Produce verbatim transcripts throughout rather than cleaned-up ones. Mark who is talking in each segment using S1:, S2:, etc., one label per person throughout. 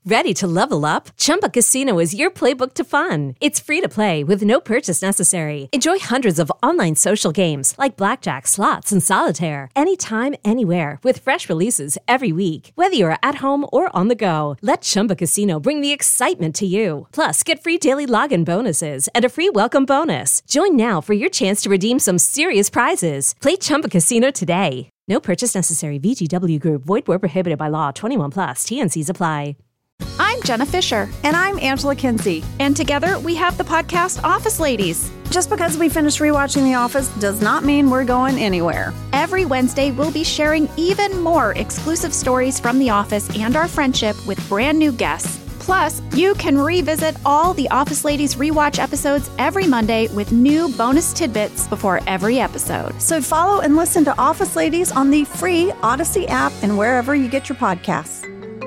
S1: Ready to level up? Chumba Casino is your playbook to fun. It's free to play with no purchase necessary. Enjoy hundreds of online social games like blackjack, slots, and solitaire anytime, anywhere with fresh releases every week. Whether you're at home or on the go, let Chumba Casino bring the excitement to you. Plus, get free daily login bonuses and a free welcome bonus. Join now for your chance to redeem some serious prizes. Play Chumba Casino today. No purchase necessary. V G W Group. Void where prohibited by law. twenty-one plus. T N Cs apply.
S2: I'm Jenna Fisher.
S3: And I'm Angela Kinsey.
S2: And together we have the podcast Office Ladies.
S3: Just because we finished rewatching The Office does not mean we're going anywhere.
S2: Every Wednesday, we'll be sharing even more exclusive stories from The Office and our friendship with brand new guests. Plus, you can revisit all the Office Ladies rewatch episodes every Monday with new bonus tidbits before every episode.
S3: So follow and listen to Office Ladies on the free Odyssey app and wherever you get your podcasts.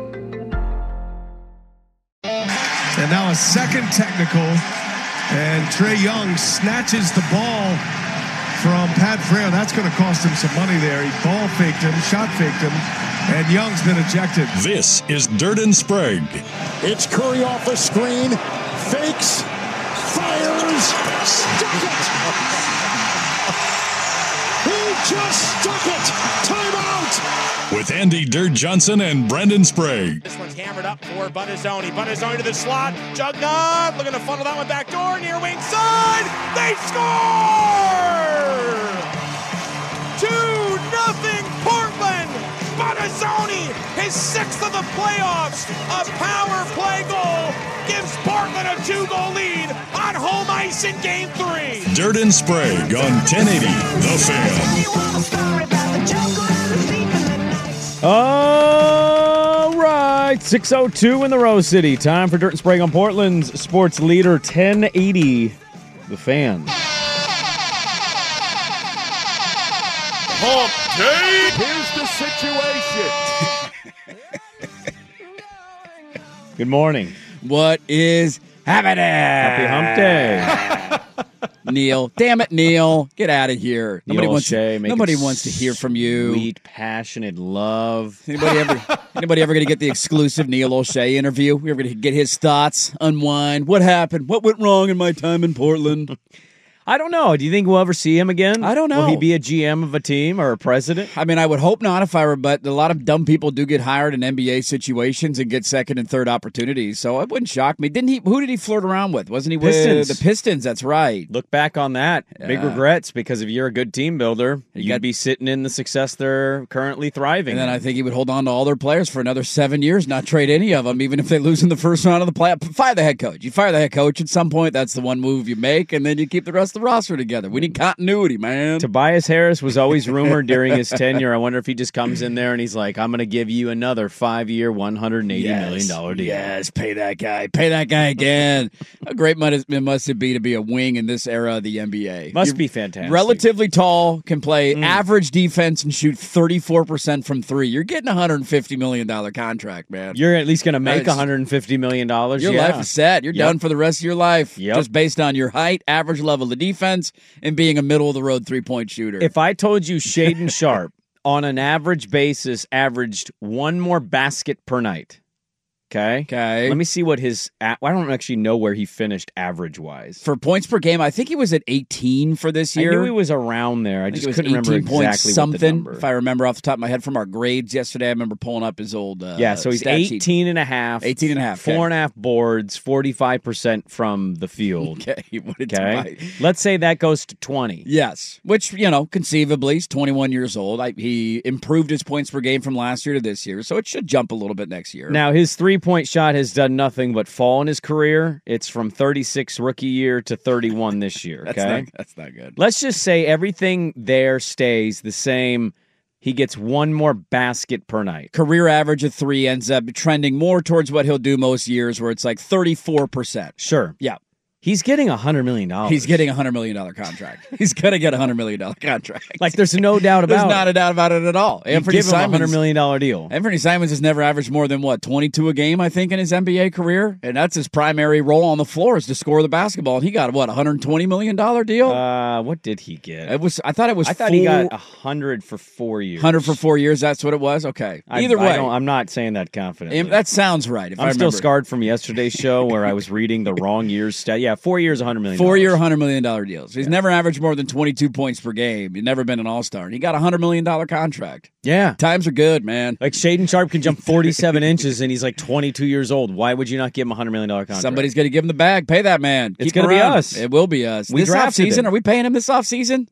S4: And now a second technical, and Trae Young snatches the ball from Pat Frail. That's going to cost him some money there. He ball faked him, shot faked him, and Young's been ejected.
S5: This is Dirt and Sprague.
S6: It's Curry off the screen, fakes, fires, stuck it! He just stuck it! Timeout!
S5: With Andy Dirt Johnson and Brendan Sprague.
S7: This one's hammered up for Buttazzoni. Buttazzoni to the slot. Juggnut looking to funnel that one back door. Near wing side. They score! two nothing Portland. Buttazzoni, his sixth of the playoffs. A power play goal gives Portland a two-goal lead on home ice in game three.
S5: Dirt and Sprague on ten eighty The Fan.
S8: All right, six oh two in the Rose City. Time for Dirt and Sprague on Portland's sports leader, ten eighty The Fan.
S6: Hump day. Here's the situation.
S8: Good morning.
S9: What is happening?
S8: Happy Hump Day.
S9: Neil. Damn it, Neil. Get out of here.
S8: Neil
S9: Nobody, wants,
S8: Shea,
S9: nobody wants to hear from you.
S8: Sweet, passionate love.
S9: Anybody ever anybody ever going to get the exclusive Neil O'Shea interview? We ever going to get his thoughts, unwind? What happened? What went wrong in my time in Portland?
S8: I don't know. Do you think we'll ever see him again?
S9: I don't know.
S8: Will he be a G M of a team or a president?
S9: I mean, I would hope not if I were, but a lot of dumb people do get hired in N B A situations and get second and third opportunities, so it wouldn't shock me. Didn't he? Who did he flirt around with? Wasn't he
S8: Pistons.
S9: with the Pistons? That's right.
S8: Look back on that.
S9: Yeah.
S8: Big regrets, because if you're a good team builder,
S9: You
S8: you'd
S9: got-
S8: be sitting in the success they're currently thriving
S9: And then
S8: in.
S9: I think he would hold on to all their players for another seven years, not trade any of them, even if they lose in the first round of the playoff. Fire the head coach. You fire the head coach at some point. That's the one move you make, and then you keep the rest of the roster together. We need continuity, man.
S8: Tobias Harris was always rumored during his tenure. I wonder if he just comes in there and he's like, I'm going to give you another five-year, one hundred eighty million dollars deal.
S9: Yes, pay that guy. Pay that guy again. How great must it must it be to be a wing in this era of the N B A?
S8: Must
S9: You're
S8: be fantastic.
S9: Relatively tall, can play
S8: Mm.
S9: average defense and shoot thirty-four percent from three. You're getting a one hundred fifty million dollars contract, man.
S8: You're at least going to make
S9: That's-
S8: one hundred fifty million dollars.
S9: Your
S8: yeah.
S9: life is set. You're
S8: Yep.
S9: done for the rest of your life.
S8: Yep.
S9: Just based on your height, average level of defense, and being a middle-of-the-road three-point shooter.
S8: If I told you Shaden Sharp, on an average basis, averaged one more basket per night, okay?
S9: Okay.
S8: Let me see what his... I don't actually know where he finished average-wise.
S9: For points per game, I think he was at eighteen for this year.
S8: I knew he was around there. I,
S9: I think
S8: just
S9: it was
S8: couldn't remember
S9: eighteen point
S8: exactly
S9: something,
S8: what the number.
S9: if I remember off the top of my head from our grades yesterday. I remember pulling up his old uh,
S8: Yeah, so he's
S9: stat sheet.
S8: eighteen and a half.
S9: eighteen and a half,
S8: Four
S9: okay.
S8: and a half boards, forty-five percent from the field.
S9: Okay, what did
S8: Okay?
S9: my-
S8: Let's say that goes to twenty.
S9: Yes, which, you know, conceivably, he's twenty-one years old. I, he improved his points per game from last year to this year, so it should jump a little bit next year.
S8: Now, his three-point shot has done nothing but fall in his career. It's from thirty-six rookie year to thirty-one this year,
S9: that's,
S8: okay?
S9: not, that's not good.
S8: Let's just say everything there stays the same. He gets one more basket per night.
S9: Career average of three ends up trending more towards what he'll do most years, where it's like thirty-four percent.
S8: Sure.
S9: Yeah.
S8: He's getting one hundred million dollars.
S9: He's getting a one hundred million dollars contract. He's going to get a one hundred million dollars contract.
S8: Like, there's no doubt about
S9: There's
S8: it.
S9: There's not a doubt about it at all.
S8: You
S9: Anthony
S8: give him a
S9: Simons,
S8: one hundred million dollars deal.
S9: Anthony Simons has never averaged more than, what, twenty-two a game, I think, in his N B A career? And that's his primary role on the floor is to score the basketball. And he got, what, a one hundred twenty million dollars deal?
S8: Uh, what did he get?
S9: It was. I thought it was
S8: I thought
S9: full,
S8: he got one hundred for four years.
S9: one hundred for four years, that's what it was? Okay. Either
S8: I,
S9: way.
S8: I don't, I'm not saying that confidently.
S9: That sounds right. If
S8: I'm
S9: I
S8: still
S9: remember.
S8: scarred from yesterday's show where I was reading the wrong year's stat. Yeah, four years, one hundred million dollars.
S9: Four-year, one hundred million dollars deals. He's yeah. never averaged more than twenty-two points per game. He's never been an all-star. And he got a one hundred million dollars contract.
S8: Yeah.
S9: Times are good, man.
S8: Like, Shaden Sharp can jump forty-seven inches, and he's like twenty-two years old. Why would you not give him a one hundred million dollars contract?
S9: Somebody's going to give him the bag. Pay that man.
S8: It's going to be us.
S9: It will be us.
S8: We
S9: this offseason, are we paying him this offseason?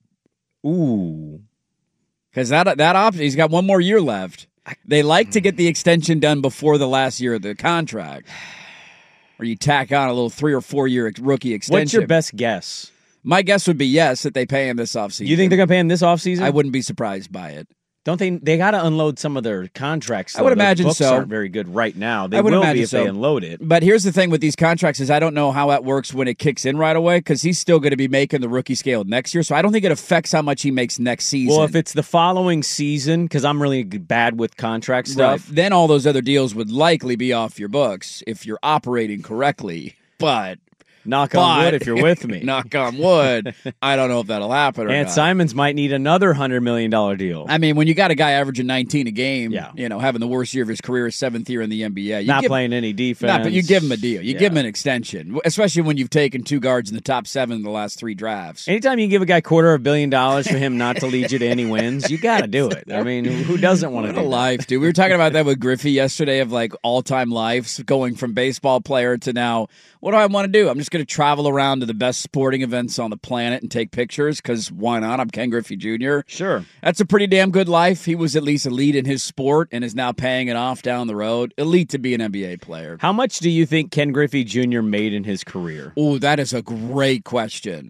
S8: Ooh.
S9: Because that, that option, he's got one more year left. They like to get the extension done before the last year of the contract. Or you tack on a little three or four year rookie extension.
S8: What's your best guess?
S9: My guess would be yes, that they pay him this offseason.
S8: You think they're going to pay him this offseason?
S9: I wouldn't be surprised by it.
S8: Don't they? They got to unload some of their contracts. Though.
S9: I would
S8: Their
S9: imagine
S8: books
S9: so.
S8: Aren't very good right now. They
S9: I would
S8: will
S9: imagine
S8: be if
S9: so.
S8: they unload it.
S9: But here's the thing with these contracts is I don't know how that works when it kicks in right away because he's still going to be making the rookie scale next year. So I don't think it affects how much he makes next season.
S8: Well, if it's the following season, because I'm really bad with contract stuff,
S9: right, then all those other deals would likely be off your books if you're operating correctly. But
S8: knock
S9: but,
S8: on wood if you're with me.
S9: Knock on wood. I don't know if that'll happen or
S8: Ant
S9: not.
S8: Simons might need another one hundred million dollars deal.
S9: I mean, when you got a guy averaging nineteen a game,
S8: yeah.
S9: you know, having the worst year of his career, seventh year in the N B A. You
S8: not
S9: give,
S8: playing any defense.
S9: Not, but you give him a deal. You
S8: yeah.
S9: give him an extension, especially when you've taken two guards in the top seven in the last three drafts.
S8: Anytime you can give a guy quarter of a billion dollars for him not to lead you to any wins, you got to do it. I mean, who doesn't want to do
S9: a
S8: that?
S9: life, dude. We were talking about that with Griffey yesterday of like all-time lives, going from baseball player to now, what do I want to do? I'm just going to travel around to the best sporting events on the planet and take pictures because why not? I'm Ken Griffey Junior
S8: Sure.
S9: That's a pretty damn good life. He was at least elite in his sport and is now paying it off down the road. Elite to be an N B A player.
S8: How much do you think Ken Griffey Junior made in his career?
S9: Oh, that is a great question.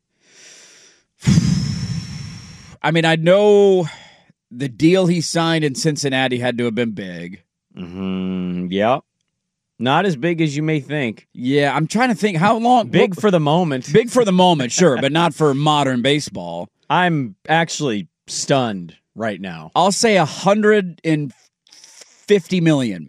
S9: I mean, I know the deal he signed in Cincinnati had to have been big.
S8: Mm-hmm. Yeah. Not as big as you may think.
S9: Yeah, I'm trying to think how long.
S8: Big
S9: what,
S8: for the moment.
S9: Big for the moment, sure, but not for modern baseball.
S8: I'm actually stunned right now.
S9: I'll say one hundred fifty million.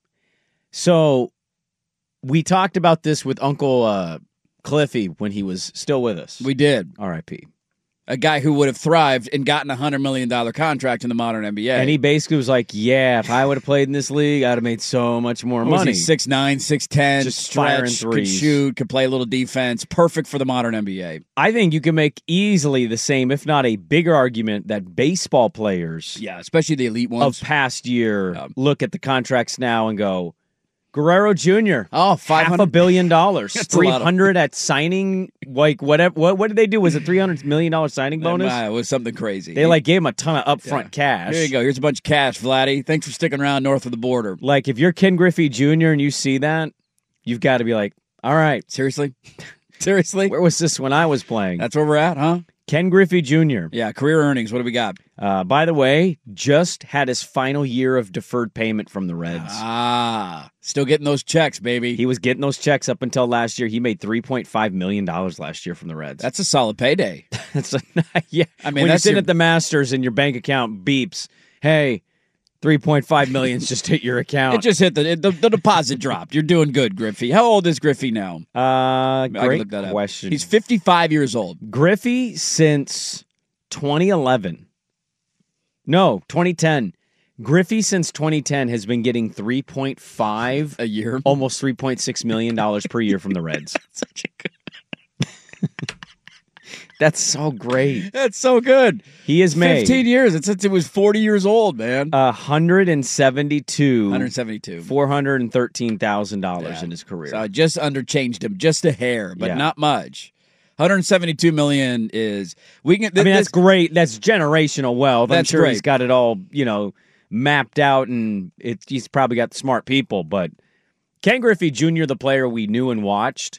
S8: So we talked about this with Uncle uh, Cliffy when he was still with us.
S9: We did.
S8: R I P
S9: A guy who would have thrived and gotten a one hundred million dollars contract in the modern N B A.
S8: And he basically was like, yeah, if I would have played in this league, I'd have made so much more
S9: What
S8: money.
S9: Was he six nine, six ten,
S8: Just firing
S9: stretch, could
S8: threes.
S9: shoot, could play a little defense. Perfect for the modern N B A.
S8: I think you can make easily the same, if not a bigger argument, that baseball players
S9: Yeah, especially the elite ones.
S8: of past year
S9: Yeah.
S8: look at the contracts now and go, Guerrero Junior
S9: Oh, five
S8: half
S9: hundred
S8: a billion dollars,
S9: That's a lot
S8: three
S9: of-
S8: hundred at signing, like whatever. What, what did they do? Was it three hundred million dollars signing bonus?
S9: Uh, it was something crazy.
S8: They like gave him a ton of upfront
S9: Yeah.
S8: cash.
S9: Here you go. Here's a bunch of cash, Vladdy. Thanks for sticking around north of the border.
S8: Like if you're Ken Griffey Junior and you see that, you've got to be like, all right,
S9: Seriously? Seriously?
S8: where was this when I was playing?
S9: That's where we're at, huh?
S8: Ken Griffey Junior
S9: Yeah, career earnings. What do we got?
S8: Uh, by the way, just had his final year of deferred payment from the Reds.
S9: Ah, still getting those checks, baby.
S8: He was getting those checks up until last year. He made three point five million dollars last year from the Reds.
S9: That's a solid payday.
S8: That's a, yeah.
S9: I mean,
S8: when
S9: that's
S8: you're sitting
S9: your-
S8: at the Masters and your bank account beeps, hey, three point five million dollars just hit your account.
S9: It just hit the, the the deposit dropped. You're doing good, Griffey. How old is Griffey now?
S8: uh,
S9: I can
S8: great
S9: look that up.
S8: question.
S9: He's fifty-five years old.
S8: Griffey since twenty eleven. No, twenty ten. Griffey since twenty ten has been getting three point five
S9: A year.
S8: almost three point six million dollars per year from the Reds.
S9: Such a good.
S8: That's so great.
S9: That's so good.
S8: He has made
S9: fifteen years. It's since it was forty years old, man.
S8: one hundred seventy-two
S9: one hundred seventy-two.
S8: four hundred thirteen thousand dollars
S9: Yeah.
S8: in his career.
S9: So I just underchanged him just a hair, but
S8: Yeah.
S9: not much. one hundred seventy-two million is we can. Th-
S8: I mean,
S9: this,
S8: that's great. That's generational wealth. I'm
S9: That's
S8: sure
S9: great.
S8: he's got it all, you know, mapped out, and it, he's probably got smart people. But Ken Griffey Junior, the player we knew and watched,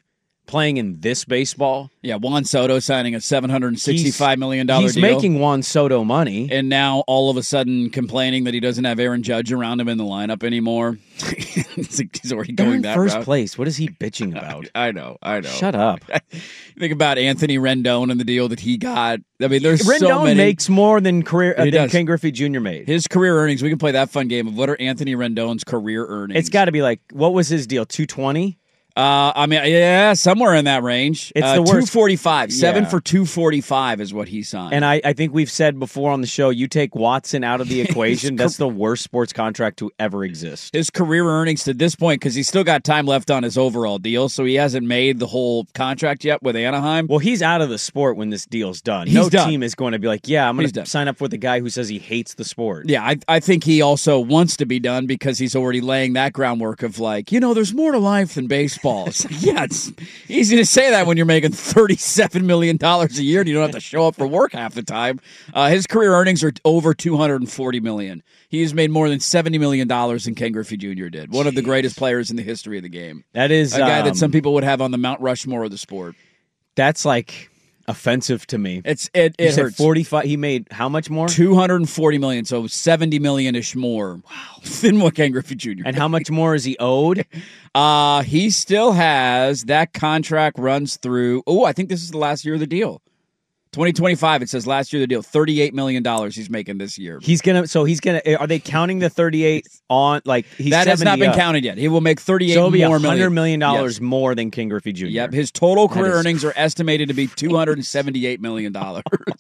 S8: playing in this baseball.
S9: Yeah, Juan Soto signing a seven hundred sixty-five million dollars
S8: he's
S9: deal.
S8: He's making Juan Soto money.
S9: And now all of a sudden complaining that he doesn't have Aaron Judge around him in the lineup anymore. He's already
S8: They're
S9: going
S8: in
S9: that
S8: first
S9: route.
S8: place. What is he bitching about?
S9: I know, I know.
S8: Shut up.
S9: Think about Anthony Rendon and the deal that he got. I mean, there's
S8: Rendon
S9: so many.
S8: makes more than career uh,
S9: He
S8: than
S9: does.
S8: Ken Griffey Junior made.
S9: His career earnings, we can play that fun game of what are Anthony Rendon's career earnings.
S8: It's got to be like, what was his deal? two twenty?
S9: Uh, I mean, yeah, somewhere in that range.
S8: It's
S9: uh,
S8: the worst.
S9: two forty-five. Seven
S8: Yeah.
S9: for two forty-five is what he signed.
S8: And I, I think we've said before on the show, you take Watson out of the equation, that's the worst sports contract to ever exist.
S9: His career earnings to this point, because he's still got time left on his overall deal, so he hasn't made the whole contract yet with Anaheim.
S8: Well, he's out of the sport when this deal's done.
S9: He's
S8: no
S9: done.
S8: team is going to be like, yeah, I'm going
S9: He's
S8: to
S9: done.
S8: sign up with a guy who says he hates the sport.
S9: Yeah, I, I think he also wants to be done because he's already laying that groundwork of like, you know, there's more to life than baseball. It's like, yeah, it's easy to say that when you're making thirty-seven million dollars a year and you don't have to show up for work half the time. Uh, his career earnings are over two hundred forty million dollars. He has made more than seventy million dollars than Ken Griffey Junior did. One Jeez. of the greatest players in the history of the game.
S8: That is
S9: a guy
S8: um,
S9: that some people would have on the Mount Rushmore of the sport.
S8: That's like offensive to me.
S9: It's it,
S8: you
S9: it
S8: said
S9: hurts.
S8: forty-five. He made how much more?
S9: two hundred forty million dollars, so seventy million dollars ish more. Wow. Than what Ken Griffey Junior
S8: And how much more is he owed?
S9: Uh, he still has that contract runs through. Oh, I think this is the last year of the deal. twenty twenty-five, it says last year of the deal. thirty-eight million dollars he's making this year.
S8: He's going to, so he's going to, are they counting the thirty-eight on, like, he's
S9: That has not been
S8: up.
S9: counted yet. He will make thirty-eight
S8: so it'll be
S9: more
S8: one hundred million dollars
S9: yes.
S8: more than Ken Griffey Junior
S9: Yep, his total career
S8: is
S9: earnings are estimated to be two hundred seventy-eight million dollars.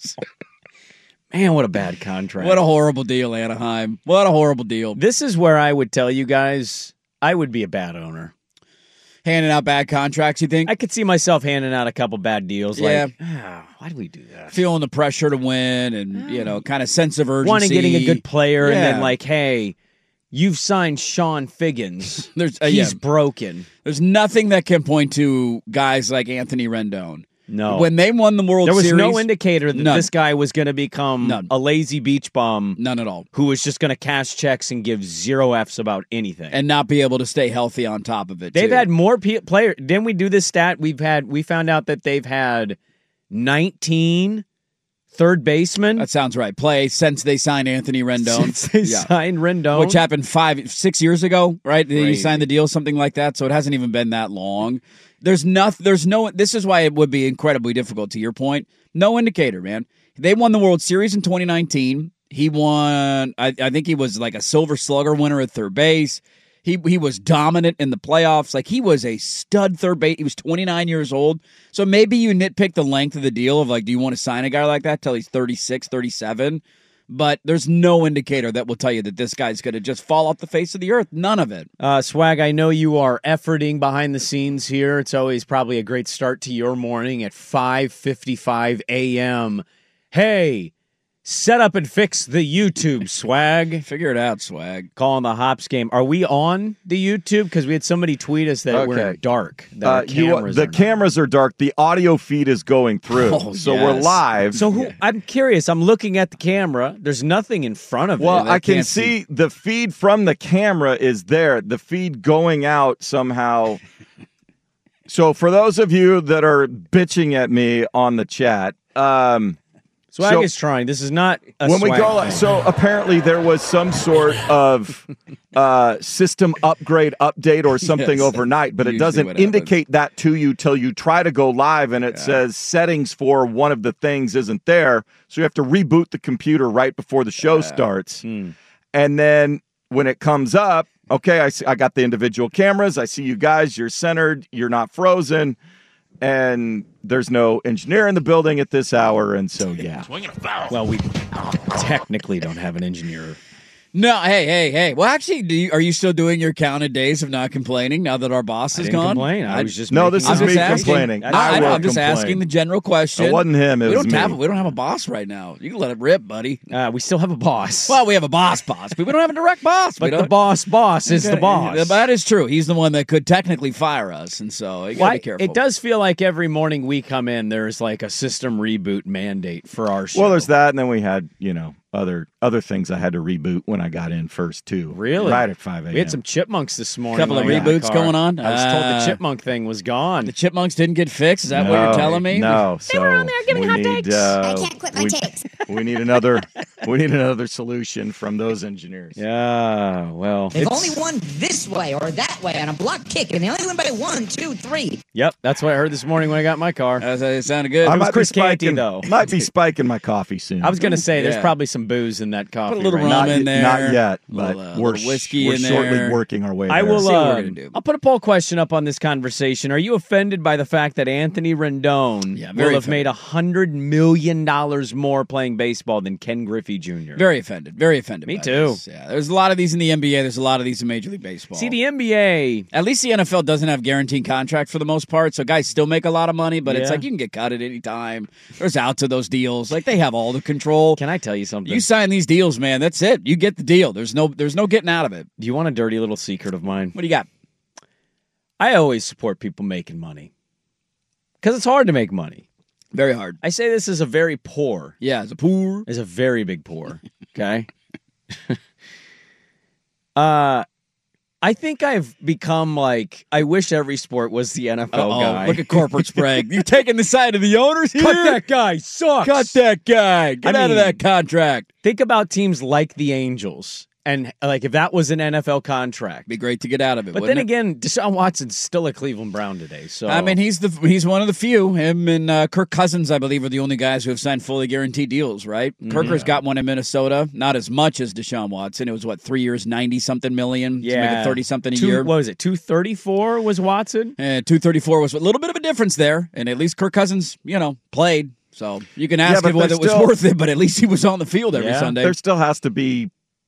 S8: Man, what a bad contract.
S9: What a horrible deal, Anaheim. What a horrible deal.
S8: This is where I would tell you guys I would be a bad owner.
S9: Handing out bad contracts, you think?
S8: I could see myself handing out a couple bad deals.
S9: Yeah.
S8: Like, ah, why do we do that?
S9: Feeling the pressure to win and, you know, kind of sense of urgency.
S8: Wanting getting a good player
S9: Yeah.
S8: and then like, hey, you've signed Sean Figgins.
S9: There's, uh,
S8: He's
S9: yeah.
S8: broken.
S9: There's nothing that can point to guys like Anthony Rendon.
S8: No.
S9: When they won the World
S8: There was
S9: Series.
S8: no indicator that
S9: none.
S8: this guy was going to become
S9: None.
S8: a lazy beach bum.
S9: None at all.
S8: Who was just going to cash checks and give zero Fs about anything.
S9: And not be able to stay healthy on top of it,
S8: They've
S9: too.
S8: had more pe- players. Didn't we do this stat? We've had, we found out that they've had nineteen third basemen.
S9: That sounds right. Play since they signed Anthony Rendon.
S8: Since they
S9: Yeah.
S8: signed Rendon.
S9: Which happened five, six years ago, right? He
S8: Crazy.
S9: signed the deal, something like that. So it hasn't even been that long. There's nothing, there's no, this is why it would be incredibly difficult, to your point. No indicator, man. They won the World Series in twenty nineteen. He won, I, I think he was like a Silver Slugger winner at third base. He he was dominant in the playoffs. Like, he was a stud third base. He was twenty-nine years old. So maybe you nitpick the length of the deal of, like, do you want to sign a guy like that till he's thirty-six, thirty-seven? But there's no indicator that will tell you that this guy's going to just fall off the face of the earth. None of it.
S8: Uh, Swag, I know you are efforting behind the scenes here. It's always probably a great start to your morning at five fifty-five a.m. Hey, set up and fix the YouTube, Swag.
S9: Figure it out, Swag.
S8: Calling the Hops game. Are we on the YouTube? Because we had somebody tweet us that we're
S10: Okay.
S8: in dark. That
S10: Uh,
S8: our
S10: you,
S8: cameras
S10: the
S8: are not.
S10: cameras are dark. The audio feed is going through,
S9: Oh,
S10: so
S9: yes.
S10: we're live.
S8: So who? I'm curious. I'm looking at the camera. There's nothing in front of
S10: well,
S8: it.
S10: I can
S9: can't
S10: see,
S9: see.
S10: the feed from the camera is there. The feed going out somehow. So for those of you that are bitching at me on the chat, um,
S8: Swag
S10: so-
S8: is trying. This is not a
S10: when we
S8: Swag
S10: go,
S8: thing.
S10: so apparently there was some sort of uh, system upgrade update or something
S9: Yes.
S10: overnight, but it
S9: Usually
S10: doesn't
S9: what happens.
S10: indicate that to you till you try to go live, and it says settings for one of the things isn't there, so you have to reboot the computer right before the show starts,
S8: Hmm.
S10: and then when it comes up, okay, I see, I got the individual cameras, I see you guys, you're centered, you're not frozen. And there's no engineer in the building at this hour, and so yeah.
S8: Well, we technically don't have an engineer.
S9: No, hey, hey, hey. Well, actually, do you, are you still doing your counted days of not complaining now that our boss
S8: I
S9: is
S8: didn't
S9: gone?
S8: complain. I, was just
S10: No,
S8: making
S10: this
S9: I'm
S10: is
S8: up-
S9: just
S10: me
S9: asking.
S10: complaining.
S8: I
S9: I,
S10: I
S9: I know,
S10: will
S9: I'm just
S10: complain.
S9: asking the general question.
S10: It wasn't him, it
S9: we
S10: was
S9: don't
S10: me.
S9: have we don't have a boss right now. You can let it rip, buddy.
S8: Uh, we still have a boss.
S9: Well, we have a boss, boss, but we don't have a direct boss. We
S8: but the
S9: don't-
S8: boss boss is the boss.
S9: That is true. He's the one that could technically fire us, and so you gotta
S8: Why-
S9: be careful.
S8: It does feel like every morning we come in, there's like a system reboot mandate for our show.
S10: Well, there's that, and then we had, you know, other other things I had to reboot when I got in first too.
S8: Really?
S10: Right at five a.m.
S8: We had some chipmunks this morning.
S9: Couple of
S8: when I got in
S9: reboots
S8: the car.
S9: going on?
S8: I was told
S9: Uh,
S8: the chipmunk thing was gone.
S9: The chipmunks didn't get fixed? Is that
S10: no,
S9: what you're telling me?
S10: No.
S1: They were on there giving
S10: we
S1: hot
S10: need,
S1: takes.
S10: Uh,
S11: I can't quit my
S10: we,
S11: takes.
S10: we need another. We need another solution from those engineers.
S8: Yeah, well.
S11: They've
S8: it's-
S11: only won this way or that way on a block kick, and they only win by one, two, three.
S8: Yep, that's what I heard this morning when I got in my car.
S9: Uh, it sounded good.
S10: I
S8: was
S10: might
S8: Chris
S10: be spiking,
S8: Canty, though.
S10: Might be spiking my coffee soon.
S8: I was going to say, there's
S9: Yeah.
S8: probably some booze in that coffee.
S9: Put a little
S8: right
S9: rum
S8: now.
S9: in there.
S10: Not yet, but
S9: Little, uh,
S10: we're
S9: little whiskey
S10: we're
S9: in
S10: shortly
S9: there.
S10: working our way.
S8: I
S10: there.
S8: will.
S9: See what we're
S8: Uh,
S9: gonna do.
S8: I'll put a poll question up on this conversation. Are you offended by the fact that Anthony Rendon
S9: Yeah, very
S8: will have
S9: offended.
S8: made a hundred million dollars more playing baseball than Ken Griffey Junior?
S9: Very offended. Very offended.
S8: Me
S9: by
S8: too.
S9: this. Yeah, there's a lot of these in the N B A. There's a lot of these in Major League Baseball.
S8: See, the N B A.
S9: At least the N F L doesn't have guaranteed contract for the most part, so guys still make a lot of money, but it's
S8: Yeah.
S9: like you can get cut at any time. There's outs of those deals. Like they have all the control.
S8: Can I tell you something?
S9: You sign these deals, man. That's it. You get the deal. There's no there's no getting out of it.
S8: Do you want a dirty little secret of mine?
S9: What do you got?
S8: I always support people making money because it's hard to make money.
S9: Very hard.
S8: I say this as a very poor.
S9: Yeah, it's a poor.
S8: Is a very big poor. Okay. uh, I think I've become like I wish every sport was the N F L
S9: Uh-oh,
S8: guy.
S9: look at corporate Sprague. You're taking the side of the owners here?
S8: Cut that guy. Sucks.
S9: Cut that guy. Get
S8: I
S9: out of
S8: mean-
S9: that contract.
S8: Think about teams like the Angels, and like if that was an N F L contract.
S9: Be great to get out of it.
S8: But
S9: wouldn't
S8: then
S9: it?
S8: again, Deshaun Watson's still a Cleveland Brown today. So
S9: I mean, he's the he's one of the few. Him and uh, Kirk Cousins, I believe, are the only guys who have signed fully guaranteed deals. Right?
S8: Mm-hmm.
S9: Kirker's got one in Minnesota, not as much as Deshaun Watson. It was what three years, ninety something million.
S8: yeah,
S9: thirty something a
S8: Two-
S9: year.
S8: What was it? Two thirty four was Watson.
S9: And two thirty four was a little bit of a difference there, and at least Kirk Cousins, you know, played. So you can ask
S10: but
S9: him whether
S10: there's
S9: it was
S10: still-
S9: worth it, but at least he was on the field every
S8: Yeah.
S9: Sunday.
S10: There still has to be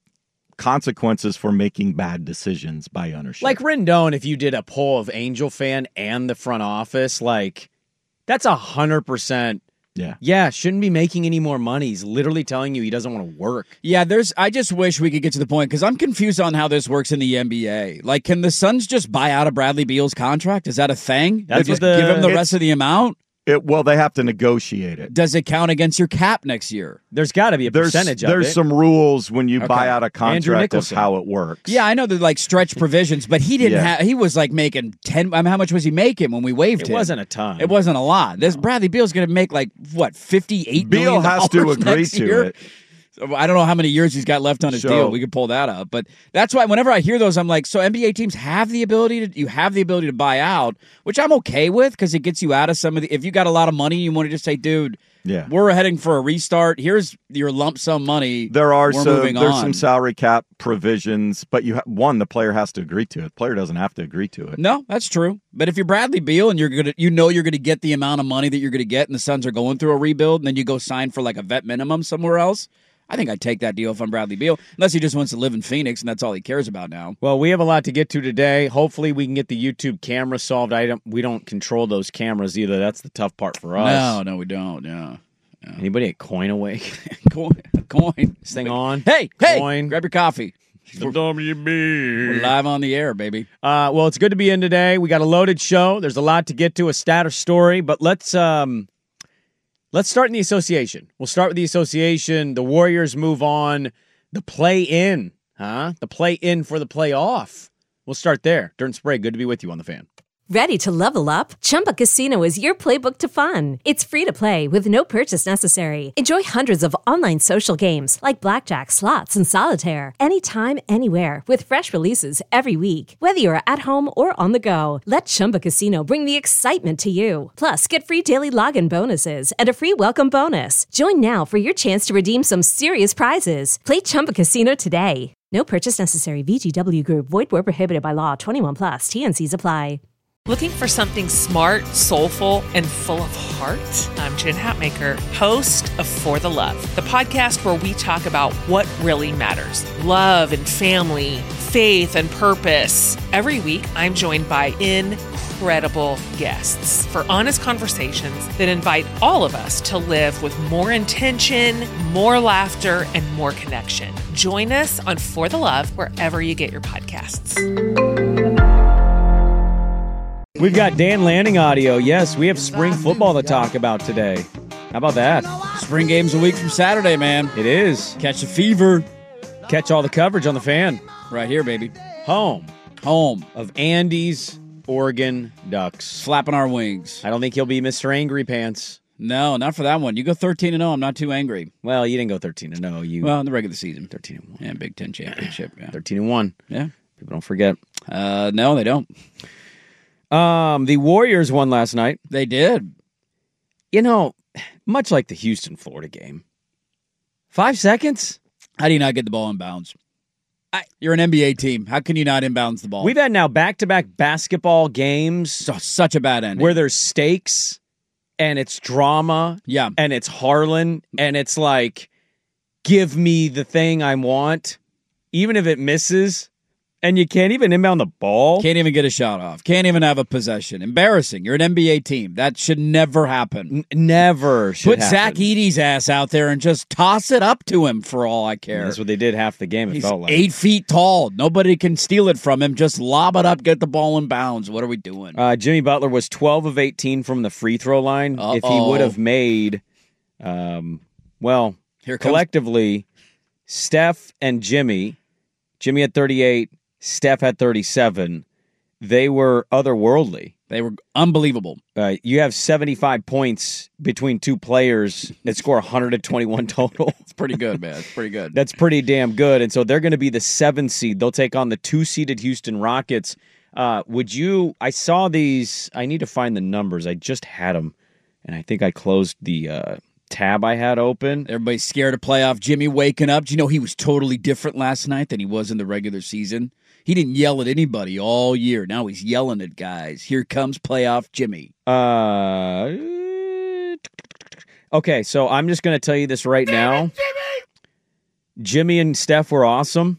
S10: consequences for making bad decisions by ownership.
S8: Like Rendon, if you did a poll of Angel fan and the front office, like that's a hundred percent.
S10: yeah.
S8: Yeah, shouldn't be making any more money. He's literally telling you he doesn't want to work.
S9: Yeah, there's. I just wish we could get to the point because I'm confused on how this works in the N B A. Like, can the Suns just buy out of Bradley Beal's contract? Is that a thing?
S8: That's
S9: They just
S8: what the-
S9: give him the
S10: It's-
S9: rest of the amount.
S10: It, well, they have to negotiate it.
S9: Does it count against your cap next year?
S8: There's got to be a
S10: There's
S8: percentage of
S10: there's
S8: it.
S10: some rules when you buy
S9: Okay.
S10: out a
S8: Andrew
S10: contract of
S8: Nicholson.
S10: how it works.
S9: Yeah, I know they're like stretch provisions, but he didn't
S10: Yeah.
S9: have. He was like making ten. I mean, how much was he making when we waived
S8: It
S9: him?
S8: wasn't a ton.
S9: It wasn't a lot. This Bradley Beal's going to make like what fifty-eight
S10: Beal
S9: million
S10: has to
S9: dollars
S10: agree
S9: next
S10: to
S9: year?
S10: it.
S9: I don't know how many years he's got left on his
S10: So-
S9: deal. We could pull that up, but that's why whenever I hear those, I'm like, so N B A teams have the ability to you have the ability to buy out, which I'm okay with because it gets you out of some of the. If you got a lot of money, you want to just say, dude,
S10: Yeah.
S9: we're heading for a restart. Here's your lump sum money.
S10: There are
S9: We're
S10: some
S9: moving
S10: there's
S9: on.
S10: some salary cap provisions, but you ha- one the player has to agree to it. The player doesn't have to agree to it.
S9: No, that's true. But if you're Bradley Beal and you're gonna, you know, you're gonna get the amount of money that you're gonna get, and the Suns are going through a rebuild, and then you go sign for like a vet minimum somewhere else. I think I'd take that deal if I'm Bradley Beal, unless he just wants to live in Phoenix and that's all he cares about now.
S8: Well, we have a lot to get to today. Hopefully, we can get the YouTube camera solved. I don't, we don't control those cameras either. That's the tough part for us.
S9: No, no, we don't. Yeah.
S8: Anybody at Coin Awake?
S9: Coin, coin.
S8: This thing on?
S9: Hey, hey,
S8: Coin.
S9: grab your coffee.
S8: The W B.
S9: We're live on the air, baby.
S8: Uh, well, it's good to be in today. We got a loaded show. There's a lot to get to, a stat or story, but let's um, let's start in the association. We'll start with the association. The Warriors move on. The play-in, huh? The play-in for the playoff. We'll start there. Dirt and Sprague, good to be with you on the Fan.
S1: Ready to level up? Chumba Casino is your playbook to fun. It's free to play with no purchase necessary. Enjoy hundreds of online social games like blackjack, slots, and solitaire anytime, anywhere with fresh releases every week. Whether you're at home or on the go, let Chumba Casino bring the excitement to you. Plus, get free daily login bonuses and a free welcome bonus. Join now for your chance to redeem some serious prizes. Play Chumba Casino today. No purchase necessary. V G W Group. Void where prohibited by law. twenty-one plus. T N Cs apply.
S12: Looking for something smart, soulful, and full of heart? I'm Jen Hatmaker, host of For the Love, the podcast where we talk about what really matters. Love and family, faith and purpose. Every week, I'm joined by incredible guests for honest conversations that invite all of us to live with more intention, more laughter, and more connection. Join us on For the Love wherever you get your podcasts.
S8: We've got Dan Lanning audio. Yes, we have spring football to talk about today. How about that?
S9: Spring game's a week from Saturday, man.
S8: It is.
S9: Catch the fever.
S8: Catch all the coverage on the Fan.
S9: Right here, baby.
S8: Home.
S9: Home.
S8: Of Andy's Oregon Ducks.
S9: Flapping our wings.
S8: I don't think he'll be Mister Angry Pants.
S9: No, not for that one. You go thirteen and oh, I'm not too angry.
S8: Well, you didn't go thirteen and oh. You
S9: Well, in the regular season.
S8: thirteen and one.
S9: Yeah, Big Ten championship. Yeah.
S8: thirteen and one.
S9: Yeah.
S8: People don't forget.
S9: Uh, no, they don't.
S8: Um, the Warriors won last night.
S9: They did.
S8: You know, much like the Houston Florida game. Five seconds?
S9: How do you not get the ball in bounds? I, You're an N B A team. How can you not inbounds the ball?
S8: We've had now back-to-back basketball games.
S9: So, such a bad ending.
S8: Where there's stakes, and it's drama,
S9: yeah,
S8: and it's Harlan, and it's like, give me the thing I want, even if it misses, and you can't even inbound the ball.
S9: Can't even get a shot off. Can't even have a possession. Embarrassing. You're an N B A team. That should never happen.
S8: N- never should
S9: Put
S8: happen.
S9: Zach Edey's ass out there and just toss it up to him for all I care.
S8: And that's what they did half the game, it
S9: He's
S8: felt like.
S9: eight feet tall. Nobody can steal it from him. Just lob it up, get the ball in bounds. What are we doing?
S8: Uh, Jimmy Butler was twelve of eighteen from the free throw line.
S9: Uh-oh.
S8: If he would have made, um, well,
S9: Here comes-
S8: collectively, Steph and Jimmy, Jimmy had thirty-eight, Steph had thirty-seven. They were otherworldly.
S9: They were unbelievable.
S8: Uh, you have seventy-five points between two players that score one hundred twenty-one total.
S9: It's pretty good, man. It's pretty good.
S8: That's pretty damn good. And so they're going to be the seven seed. They'll take on the two-seeded Houston Rockets. Uh, would you – I saw these – I need to find the numbers. I just had them, and I think I closed the uh, tab I had open.
S9: Everybody's scared of playoff Jimmy waking up. Do you know he was totally different last night than he was in the regular season? He didn't yell at anybody all year. Now he's yelling at guys. Here comes playoff Jimmy.
S8: Uh, okay, so I'm just going to tell you this right now. Jimmy! Jimmy and Steph were awesome.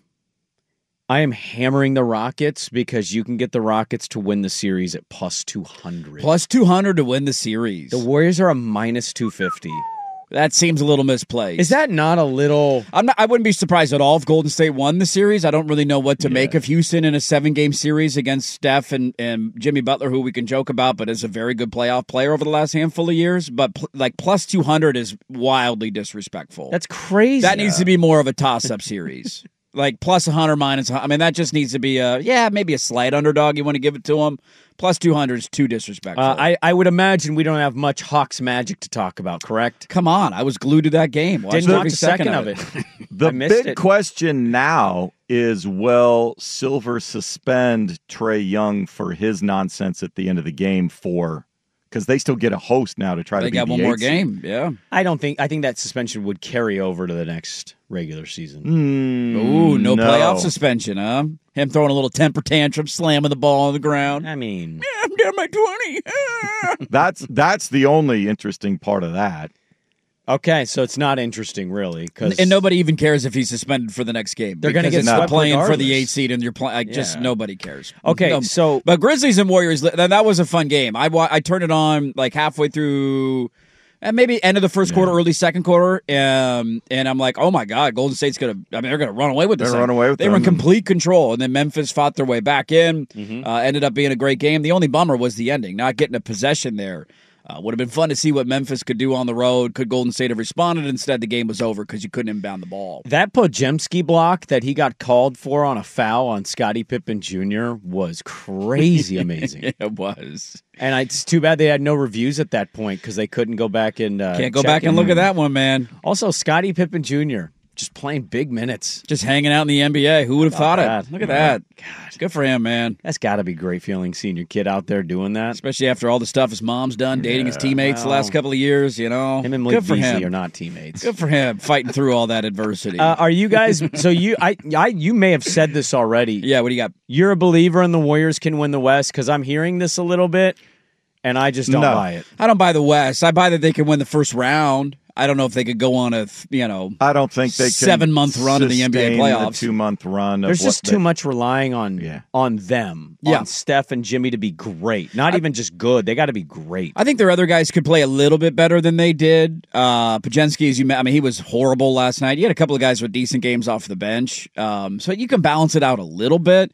S8: I am hammering the Rockets because you can get the Rockets to win the series at plus two hundred.
S9: Plus two hundred to win the series.
S8: The Warriors are a minus two fifty.
S9: That seems a little misplaced.
S8: Is that not a little...
S9: I'm not, I wouldn't be surprised at all if Golden State won the series. I don't really know what to yeah. make of Houston in a seven-game series against Steph and, and Jimmy Butler, who we can joke about, but is a very good playoff player over the last handful of years. But pl- like plus two hundred is wildly disrespectful.
S8: That's crazy.
S9: That needs to be more of a toss-up series. Like plus one hundred minus, I mean, that just needs to be a, yeah, maybe a slight underdog. You want to give it to them. Plus two hundred is too disrespectful.
S8: Uh, I, I would imagine we don't have much Hawks magic to talk about, correct?
S9: Come on. I was glued to that game. Watched
S8: Didn't watch
S9: every
S8: a second,
S9: second
S8: of it.
S9: it.
S10: The big
S8: it.
S10: question now is, will Silver suspend Trae Young for his nonsense at the end of the game for... Because they still get a host now to try
S9: they
S10: to be
S9: got
S10: the
S9: one more
S10: eighth
S9: game,
S10: seed.
S9: yeah.
S8: I don't think. I think that suspension would carry over to the next regular season.
S10: Mm,
S9: Ooh, no,
S10: no
S9: playoff suspension, huh? Him throwing a little temper tantrum, slamming the ball on the ground.
S8: I mean,
S9: yeah, I'm down my twenty.
S10: that's that's the only interesting part of that.
S8: Okay, so it's not interesting, really, because
S9: and nobody even cares if he's suspended for the next game.
S8: They're going to get
S9: it's
S8: swept
S9: playing
S8: regardless.
S9: for the eighth seed, and you're playing. Like, Just
S8: Yeah.
S9: nobody cares.
S8: Okay,
S9: No,
S8: so
S9: but Grizzlies and Warriors, that, that was a fun game. I wa- I turned it on like halfway through, and maybe end of the first quarter, early second quarter, um, and I'm like, oh my god, Golden State's gonna. I mean, they're gonna run away with this.
S10: They're run away with
S9: They were in
S10: them.
S9: complete control, and then Memphis fought their way back in.
S8: Mm-hmm.
S9: Uh, ended up being a great game. The only bummer was the ending, not getting a possession there. Uh, would have been fun to see what Memphis could do on the road. Could Golden State have responded? Instead, the game was over because you couldn't inbound the ball.
S8: that Podziemski block that he got called for on a foul on Scottie Pippen Junior was crazy amazing.
S9: It was.
S8: And I, it's too bad they had no reviews at that point because they couldn't go back and uh,
S9: Can't go
S8: check
S9: back and
S8: it.
S9: look at that one, man.
S8: Also, Scottie Pippen Junior just playing big minutes.
S9: Just hanging out in the N B A. Who would have thought
S8: that?
S9: it? Look at
S8: Yeah.
S9: that. God, good for him, man.
S8: That's got to be great feeling seeing your kid out there doing that.
S9: Especially after all the stuff his mom's done, dating his teammates the
S8: well,
S9: last couple of years. You know,
S8: Him and Malik
S9: good for
S8: Beasley
S9: him.
S8: are not teammates.
S9: Good for him, fighting through all that adversity.
S8: Uh, are you guys? So you, I, I, you may have said this already.
S9: yeah, what do you got?
S8: You're a believer in the Warriors can win the West because I'm hearing this a little bit, and I just don't
S10: No.
S8: buy it.
S9: I don't buy the West. I buy that they can win the first round. I don't know if they could go on a you know
S10: I don't think they can
S9: seven-month run in the N B A
S10: sustain
S9: playoffs.
S10: The two-month run. Of
S8: There's
S10: what
S8: just
S10: they-
S8: too much relying on
S10: Yeah.
S8: on them,
S9: Yeah.
S8: on Steph and Jimmy to be great. Not even just good; they got to be great.
S9: I think their other guys could play a little bit better than they did. Uh, Podziemski, as you met, I mean, he was horrible last night. You had a couple of guys with decent games off the bench, um, so you can balance it out a little bit.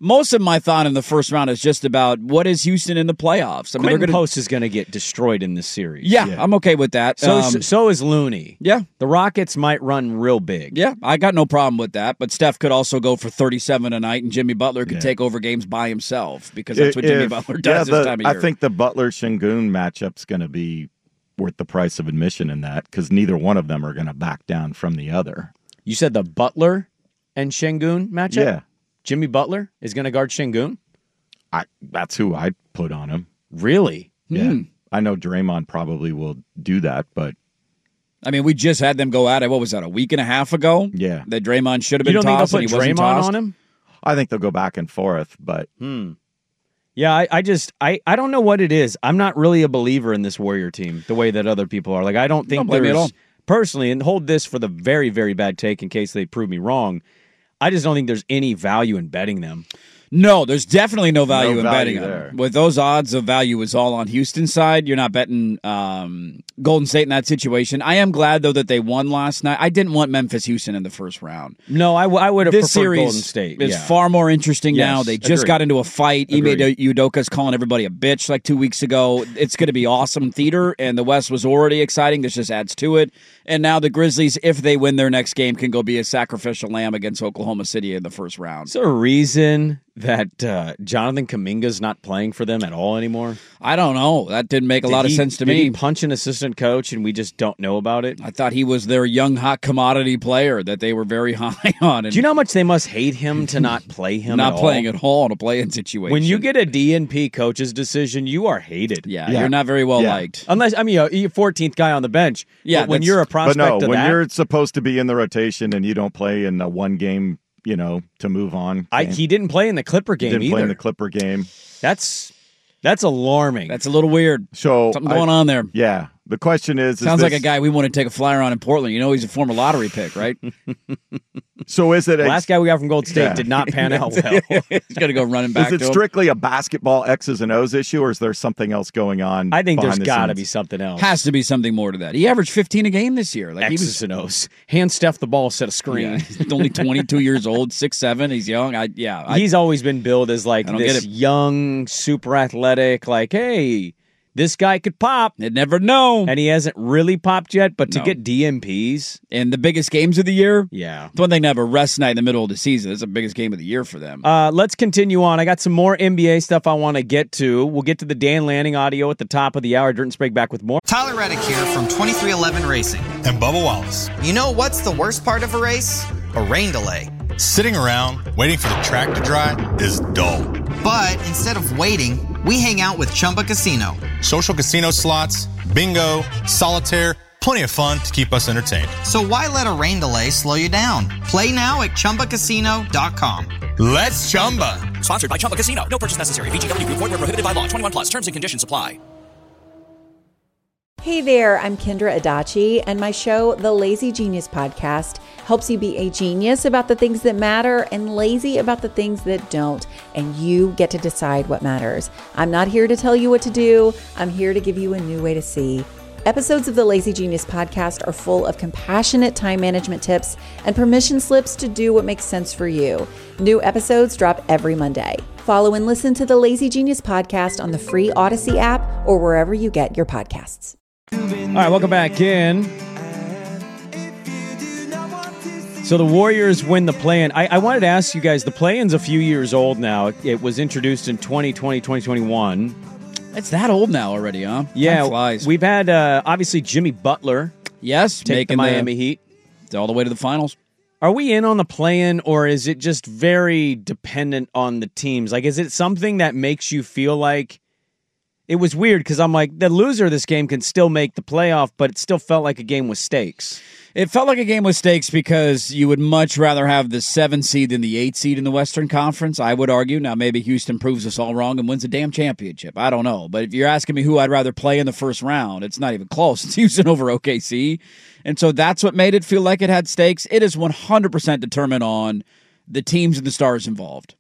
S9: Most of my thought in the first round is just about what is Houston in the playoffs. I mean,
S8: Quentin
S9: they're gonna,
S8: Post is going to get destroyed in this series.
S9: Yeah, yeah, I'm okay with that.
S8: So
S9: um,
S8: so is Looney.
S9: Yeah.
S8: The Rockets might run real big.
S9: Yeah, I got no problem with that. But Steph could also go for thirty-seven a night, and Jimmy Butler could
S10: Yeah.
S9: take over games by himself because that's what
S10: If-
S9: Jimmy Butler does
S10: yeah,
S9: this
S10: the-
S9: time of year.
S10: I think the Butler-Şengün matchup's going to be worth the price of admission in that because neither one of them are going to back down from the other.
S8: You said the Butler and Şengün matchup?
S10: Yeah.
S8: Jimmy Butler is going to guard Şengün?
S10: I That's who I'd put on him.
S8: Really?
S10: Yeah.
S9: Hmm.
S10: I know Draymond probably will do that, but
S9: I mean, we just had them go at it. What was that, a week and a half ago?
S10: Yeah.
S9: That Draymond should have
S8: You
S9: been
S8: don't think
S9: tossed
S8: they'll
S9: and
S8: put
S9: he wasn't
S8: Draymond
S9: tossed?
S8: on him?
S10: I think they'll go back and forth. But
S8: Hmm. Yeah, I, I just I, I don't know what it is. I'm not really a believer in this Warrior team the way that other people are. Like I don't think
S9: Don't blame me at
S8: there's
S9: all.
S8: personally, and hold this for the very, very bad take in case they prove me wrong. I just don't think there's any value in betting them.
S9: No, there's definitely no value
S10: No
S9: in
S10: value
S9: betting on
S10: there.
S9: it. With those odds, the value is all on Houston's side. You're not betting um, Golden State in that situation. I am glad, though, that they won last night. I didn't want Memphis Houston in the first round.
S8: No, I, w- I would have
S9: This
S8: preferred
S9: series
S8: Golden State.
S9: is
S8: yeah.
S9: far more interesting
S8: Yes,
S9: now. They just
S8: agreed.
S9: got into a fight. Ime
S8: Agreed.
S9: Udoka's calling everybody a bitch like two weeks ago. It's going to be awesome theater, and the West was already exciting. This just adds to it. And now the Grizzlies, if they win their next game, can go be a sacrificial lamb against Oklahoma City in the first round.
S8: Is there a reason that uh, Jonathan Kuminga's not playing for them at all anymore?
S9: I don't know. That didn't make a
S8: Did
S9: lot
S8: he-
S9: of sense to
S8: did
S9: me.
S8: he punch an assistant coach and we just don't know about it?
S9: I thought he was their young, hot commodity player that they were very high on. And
S8: Do you know how much they must hate him to not play him
S9: not
S8: at
S9: playing
S8: all?
S9: at all in a play-in situation.
S8: When you get a D N P coach's decision, you are hated.
S9: yeah,
S10: Yeah.
S9: you're not very well
S10: Yeah.
S9: liked.
S8: Unless, I mean, you're you're fourteenth guy on the bench.
S9: Yeah,
S8: But when
S9: that's-
S8: you're a
S10: but
S8: prospect
S10: no,
S8: of
S10: when
S8: that,
S10: you're supposed to be in the rotation and you don't play in a one game, you know, to move on.
S8: I,
S10: game.
S8: he didn't play in the Clipper
S10: He
S8: game
S10: didn't
S8: either.
S10: play in the Clipper game.
S8: That's that's alarming.
S9: That's a little weird.
S10: So
S9: Something
S10: I-
S9: going on there.
S10: Yeah. The question is, is
S9: Sounds like
S10: this-
S9: a guy we want to take a flyer on in Portland. You know he's a former lottery pick, right?
S10: So is it
S8: the
S10: a,
S8: last guy we got from Gold State
S10: Yeah.
S8: did not pan out well.
S9: he's going to go running back
S10: is it
S9: to him.
S10: strictly a basketball X's and O's issue, or is there something else going on?
S8: I think there's
S10: behind the
S8: got to
S10: scenes?
S8: be something else.
S9: Has to be something more to that. He averaged fifteen a game this year. Like he
S8: X's
S9: was
S8: and O's. Hand Steph the ball, set a screen.
S9: yeah, he's only twenty-two years old, six seven. He's young. I yeah. I,
S8: He's always been billed as like
S9: I don't get
S8: this
S9: it.
S8: young, super athletic, like, hey, this guy could pop.
S9: I'd never know.
S8: And he hasn't really popped yet, but to
S9: No.
S8: get D M Ps,
S9: And the biggest games of the year.
S8: yeah.
S9: It's one thing to have a rest night in the middle of the season. It's the biggest game of the year for them.
S8: Uh, let's continue on. I got some more N B A stuff I want to get to. We'll get to the Dan Lanning audio at the top of the hour. Dirt and Sprague back with more.
S13: Tyler Reddick here from twenty-three eleven Racing.
S14: And Bubba Wallace.
S13: You know what's the worst part of a race? A rain delay.
S14: Sitting around waiting for the track to dry is dull.
S13: But instead of waiting, we hang out with Chumba Casino.
S14: Social casino slots, bingo, solitaire, plenty of fun to keep us entertained.
S13: So why let a rain delay slow you down? Play now at Chumba Casino dot com.
S14: Let's Chumba.
S15: Sponsored by Chumba Casino. No purchase necessary. V G W Group. Void where prohibited by law. twenty-one plus. Terms and conditions apply.
S16: Hey there, I'm Kendra Adachi, and my show, The Lazy Genius Podcast, helps you be a genius about the things that matter and lazy about the things that don't, and you get to decide what matters. I'm not here to tell you what to do. I'm here to give you a new way to see. Episodes of the Lazy Genius Podcast are full of compassionate time management tips and permission slips to do what makes sense for you. New episodes drop every Monday. Follow and listen to the Lazy Genius Podcast on the free Odyssey app or wherever you get your podcasts.
S8: All right, welcome back in. So the Warriors win the play-in. I, I wanted to ask you guys, the play-in's a few years old now. It, it was introduced in twenty twenty, twenty twenty-one.
S9: It's that old now already, huh?
S8: Yeah,
S9: Time flies.
S8: we've had, uh, obviously, Jimmy Butler
S9: yes,
S8: take the
S9: making
S8: Miami Heat.
S9: all the way to the finals.
S8: Are we in on the play-in, or is it just very dependent on the teams? Like, is it something that makes you feel like... It was weird because I'm like, the loser of this game can still make the playoff, but it still felt like a game with stakes.
S9: It felt like a game with stakes because you would much rather have the seven seed than the eight seed in the Western Conference, I would argue. Now, maybe Houston proves us all wrong and wins a damn championship. I don't know. But if you're asking me who I'd rather play in the first round, it's not even close. It's Houston over O K C. And so that's what made it feel like it had stakes. It is one hundred percent determined on the teams and the stars involved.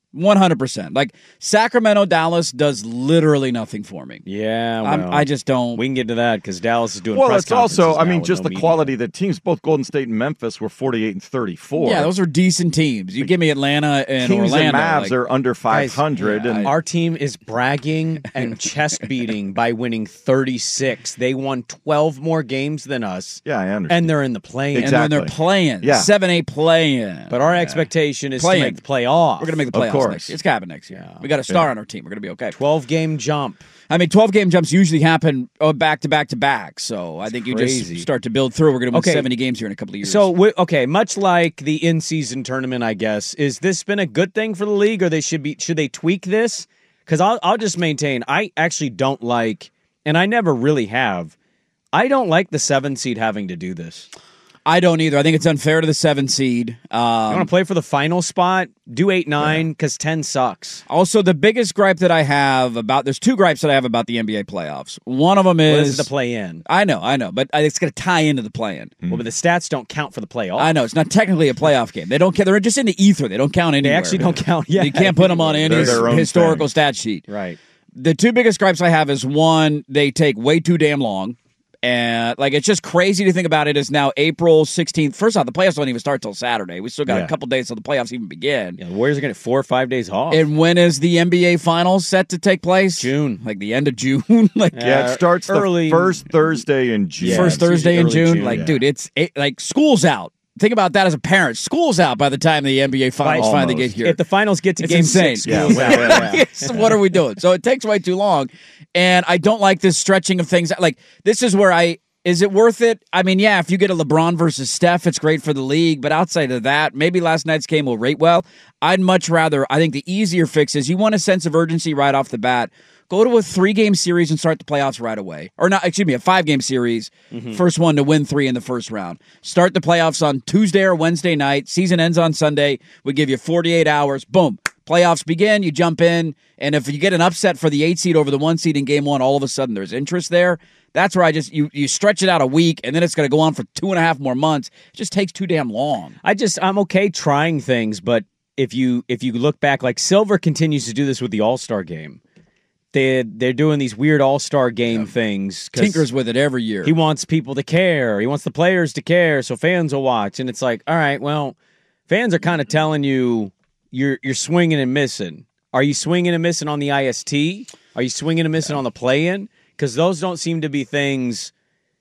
S9: one hundred percent. Like, Sacramento, Dallas does literally nothing for me.
S8: Yeah, well,
S9: I'm, I just don't.
S8: We can get to that because Dallas is doing
S10: Well,
S8: press
S10: it's also, I
S8: conferences
S10: mean,
S8: now
S10: just
S8: with
S10: the
S8: no media.
S10: quality of the teams. Both Golden State and Memphis were forty-eight and thirty-four.
S9: Yeah, those are decent teams. You give me Atlanta and
S10: Kings
S9: Orlando.
S10: and Mavs
S9: like,
S10: are under five hundred.
S8: Guys,
S10: and
S8: our team is bragging and chest beating by winning thirty-six. They won twelve more games than us.
S10: Yeah, I understand.
S8: And they're in the play-in.
S9: And
S10: Exactly.
S9: they're playing.
S10: Yeah.
S9: seven eight play-in.
S8: But our expectation is
S9: Play-in.
S8: to make the playoff.
S9: We're going to make the
S10: Of
S9: playoffs
S10: course.
S9: next year. It's happening next year. We got a star on our team. We're going to be okay.
S8: twelve-game jump.
S9: I mean, twelve-game jumps usually happen uh, back to back to back. So I think you
S8: crazy.
S9: just start to build through. We're going to win
S8: Okay.
S9: seventy games here in a couple of years.
S8: So, we- okay, much like the in-season tournament, I guess, is this been a good thing for the league, or they should be should they tweak this? Because I'll I'll just maintain, I actually don't like, and I never really have, I don't like the seven seed having to do this.
S9: I don't either. I think it's unfair to the seven seed. Um,
S8: You want to play for the final spot? Do eight nine because ten sucks.
S9: Also, the biggest gripe that I have about there's two gripes that I have about the N B A playoffs. One of them
S8: Well,
S9: is
S8: this is the play-in.
S9: I know, I know, but it's going to tie into the play-in.
S8: Well, but the stats don't count for the playoff.
S9: I know it's not technically a playoff game. They don't. They're just in the ether. They don't count anywhere.
S8: They actually don't count. Yeah,
S9: You can't put them on any
S10: They're their own
S9: historical
S10: thing.
S9: stat sheet.
S8: Right.
S9: The two biggest gripes I have is one, they take way too damn long. And like it's just crazy to think about it. It's now April sixteenth. First off, the playoffs don't even start till Saturday. We still got
S8: Yeah.
S9: a couple days till the playoffs even begin.
S8: Yeah, the Warriors are going to get four or five days off.
S9: And when is the N B A Finals set to take place?
S8: June.
S9: Like the end of June? like
S10: yeah, it starts
S8: early-
S10: the first Thursday in June.
S8: Yeah,
S9: first
S8: it's
S9: Thursday in
S8: usually early
S9: June?
S8: June,
S9: Like,
S10: yeah.
S9: dude, it's it, like school's out. Think about that as a parent. School's out by the time the N B A Finals
S10: Almost.
S9: finally get here.
S8: If the finals get to
S9: It's
S8: game
S9: insane.
S8: six,
S10: Yeah,
S8: school's
S10: yeah,
S8: out.
S10: yeah.
S9: So what are we doing? So it takes way too long. And I don't like this stretching of things. Like, this is where I, is it worth it? I mean, yeah, if you get a LeBron versus Steph, it's great for the league. But outside of that, maybe last night's game will rate well. I'd much rather, I think the easier fix is you want a sense of urgency right off the bat. Go to a three-game series and start the playoffs right away. Or not, excuse me, a five-game series.
S8: Mm-hmm.
S9: First one to win three in the first round. Start the playoffs on Tuesday or Wednesday night. Season ends on Sunday. We give you forty-eight hours. Boom. Playoffs begin. You jump in. And if you get an upset for the eight seed over the one seed in game one, all of a sudden there's interest there. That's where I just, you, you stretch it out a week, and then it's going to go on for two and a half more months. It just takes too damn long.
S8: I just, I'm okay trying things, but if you if you look back, like Silver continues to do this with the All-Star game. They, they're doing these weird All-Star game things. 'cause
S9: Tinkers with it every year.
S8: He wants people to care. He wants the players to care so fans will watch. And it's like, all right, well, fans are kind of telling you you're you're swinging and missing. Are you swinging and missing on the I S T? Are you swinging and missing on the play-in? Because those don't seem to be things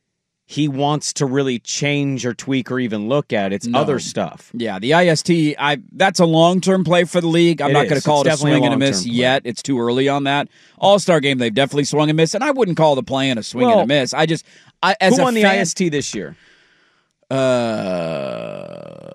S8: he wants to really change or tweak or even look at. It's
S9: No.
S8: other stuff.
S9: Yeah, the I S T, I that's a long-term play for the league. I'm
S8: It
S9: not
S8: is.
S9: going to call
S8: It's
S9: it a
S8: definitely a
S9: swing and a miss
S8: long-term play.
S9: yet. It's too early on that. All-Star game, they've definitely swung and missed, and I wouldn't call the play-in a swing
S8: Well,
S9: and a miss. I just, I, as
S8: Who
S9: a
S8: won the
S9: fan,
S8: I S T this year?
S9: Uh,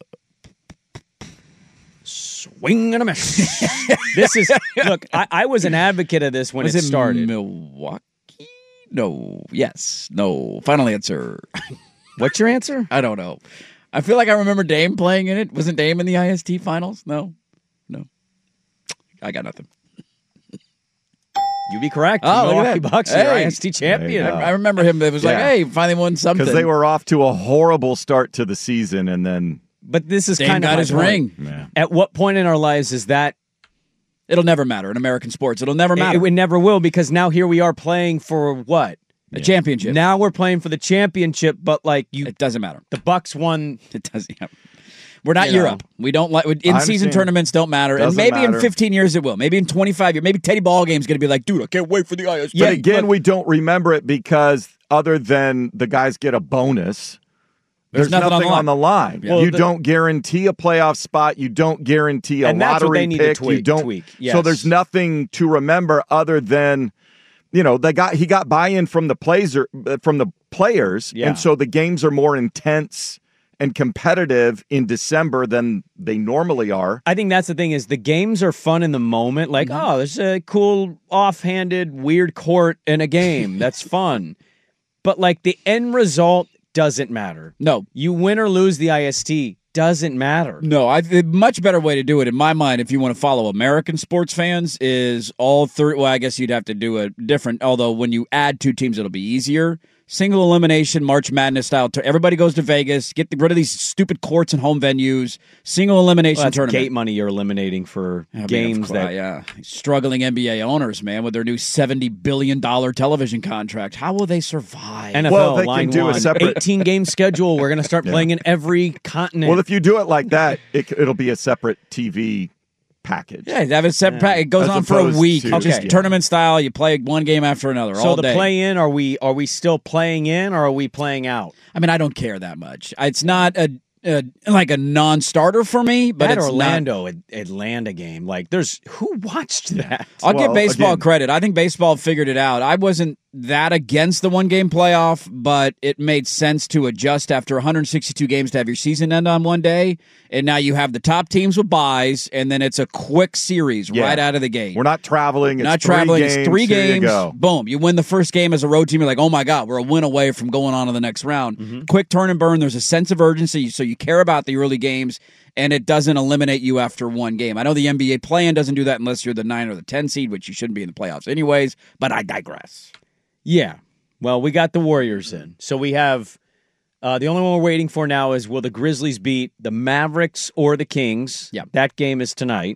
S8: Swing and a miss. This is, look, I, I was an advocate of this when
S9: was
S8: it
S9: it
S8: started.
S9: Milwaukee? No. Yes. No. Final answer.
S8: What's your answer?
S9: I don't know. I feel like I remember Dame playing in it. Wasn't Dame in the I S T finals? No. No. I got nothing.
S8: You'd be correct.
S9: Oh, look at
S8: Milwaukee
S9: that.
S8: Bucks are
S9: Hey.
S8: I S T champion.
S10: There you
S9: I, I remember him. It was like,
S10: Yeah.
S9: hey, finally won something.
S10: Because they were off to a horrible start to the season, and then
S8: But this is
S9: Dame
S8: kind of
S9: got
S8: my
S9: his
S8: point.
S9: ring.
S10: yeah.
S8: At what point in our lives is that?
S9: It'll never matter in American sports. It'll never matter.
S8: It, it never will, because now here we are playing for what?
S9: a championship.
S8: Now we're playing for the championship, but like you,
S9: It doesn't matter.
S8: the Bucks won.
S9: It doesn't. Yeah. We're not
S8: You know.
S9: Europe. We don't like in season
S10: understand.
S9: tournaments. Don't matter.
S10: Doesn't
S9: and maybe in
S10: matter.
S9: fifteen years it will. Maybe in twenty-five years. Maybe Teddy Ballgame's going to be like, dude, I can't wait for the I S T.
S10: But
S8: Yeah,
S10: again,
S8: look-
S10: we don't remember it because other than the guys get a bonus,
S9: There's
S10: there's,
S9: nothing on
S10: nothing,
S9: the
S10: on the line.
S8: Well,
S10: you
S8: the-
S10: don't guarantee a playoff spot. You don't guarantee a
S8: And that's what
S10: lottery
S8: they need to
S10: pick.
S8: tweak-
S10: you don't.
S8: tweak,
S10: So
S8: yes.
S10: there's nothing to remember other than, you know, they got he got buy-in from the players from the players,
S8: Yeah.
S10: and so the games are more intense and competitive in December than they normally are.
S8: I think that's the thing is the games are fun in the moment. Like,
S9: Mm-hmm.
S8: oh, there's a cool offhanded weird court in a game. That's fun. But like the end result doesn't matter.
S9: No.
S8: You win or lose the I S T doesn't matter.
S9: No, I, the much better way to do it, in my mind, if you want to follow American sports fans, is all three. Well, I guess you'd have to do a different, although when you add two teams, it'll be easier. Single elimination March Madness style. Tur- Everybody goes to Vegas. Get the, rid of these stupid courts and home venues. Single elimination
S8: well, that's
S9: tournament.
S8: Gate money you're eliminating for
S9: I mean,
S8: games
S9: course,
S8: that
S9: yeah, struggling N B A owners, man, with their new seventy billion dollars television contract. How will they survive?
S8: N F L
S10: well, they
S8: line
S10: can do
S8: one,
S10: a separate
S8: eighteen game schedule. We're going to start
S10: Yeah.
S8: playing in every continent.
S10: Well, if you do it like that, it, it'll be a separate T V package.
S9: Yeah, have it separate.
S8: Yeah.
S9: It goes
S10: As
S9: on for a
S10: opposed
S9: week,
S10: to-
S9: just
S8: Okay.
S9: tournament style. You play one game after another
S8: so
S9: all
S8: the
S9: day.
S8: play in, are we are we still playing in or are we playing out?
S9: I mean, I don't care that much. It's not a, a like a non-starter for me, but
S8: that
S9: it's
S8: Orlando At- Atlanta game, like there's who watched that?
S9: I'll
S10: Well,
S9: give baseball
S10: again-
S9: credit. I think baseball figured it out. I wasn't that against the one-game playoff, but it made sense to adjust after one hundred sixty-two games to have your season end on one day, and now you have the top teams with buys, and then it's a quick series
S10: Yeah.
S9: right out of the gate.
S10: We're not traveling. It's
S9: not
S10: three
S9: traveling.
S10: Games,
S9: It's three
S10: here you
S9: games.
S10: go.
S9: Boom. You win the first game as a road team. You're like, oh my God, we're a win away from going on to the next round.
S10: Mm-hmm.
S9: Quick turn and burn. There's a sense of urgency, so you care about the early games, and it doesn't eliminate you after one game. I know the N B A play-in doesn't do that unless you're the nine or the ten seed, which you shouldn't be in the playoffs anyways, but I digress.
S8: Yeah. Well, we got the Warriors in. So we have uh, the only one we're waiting for now is will the Grizzlies beat the Mavericks or the Kings?
S9: Yeah.
S8: That game is tonight.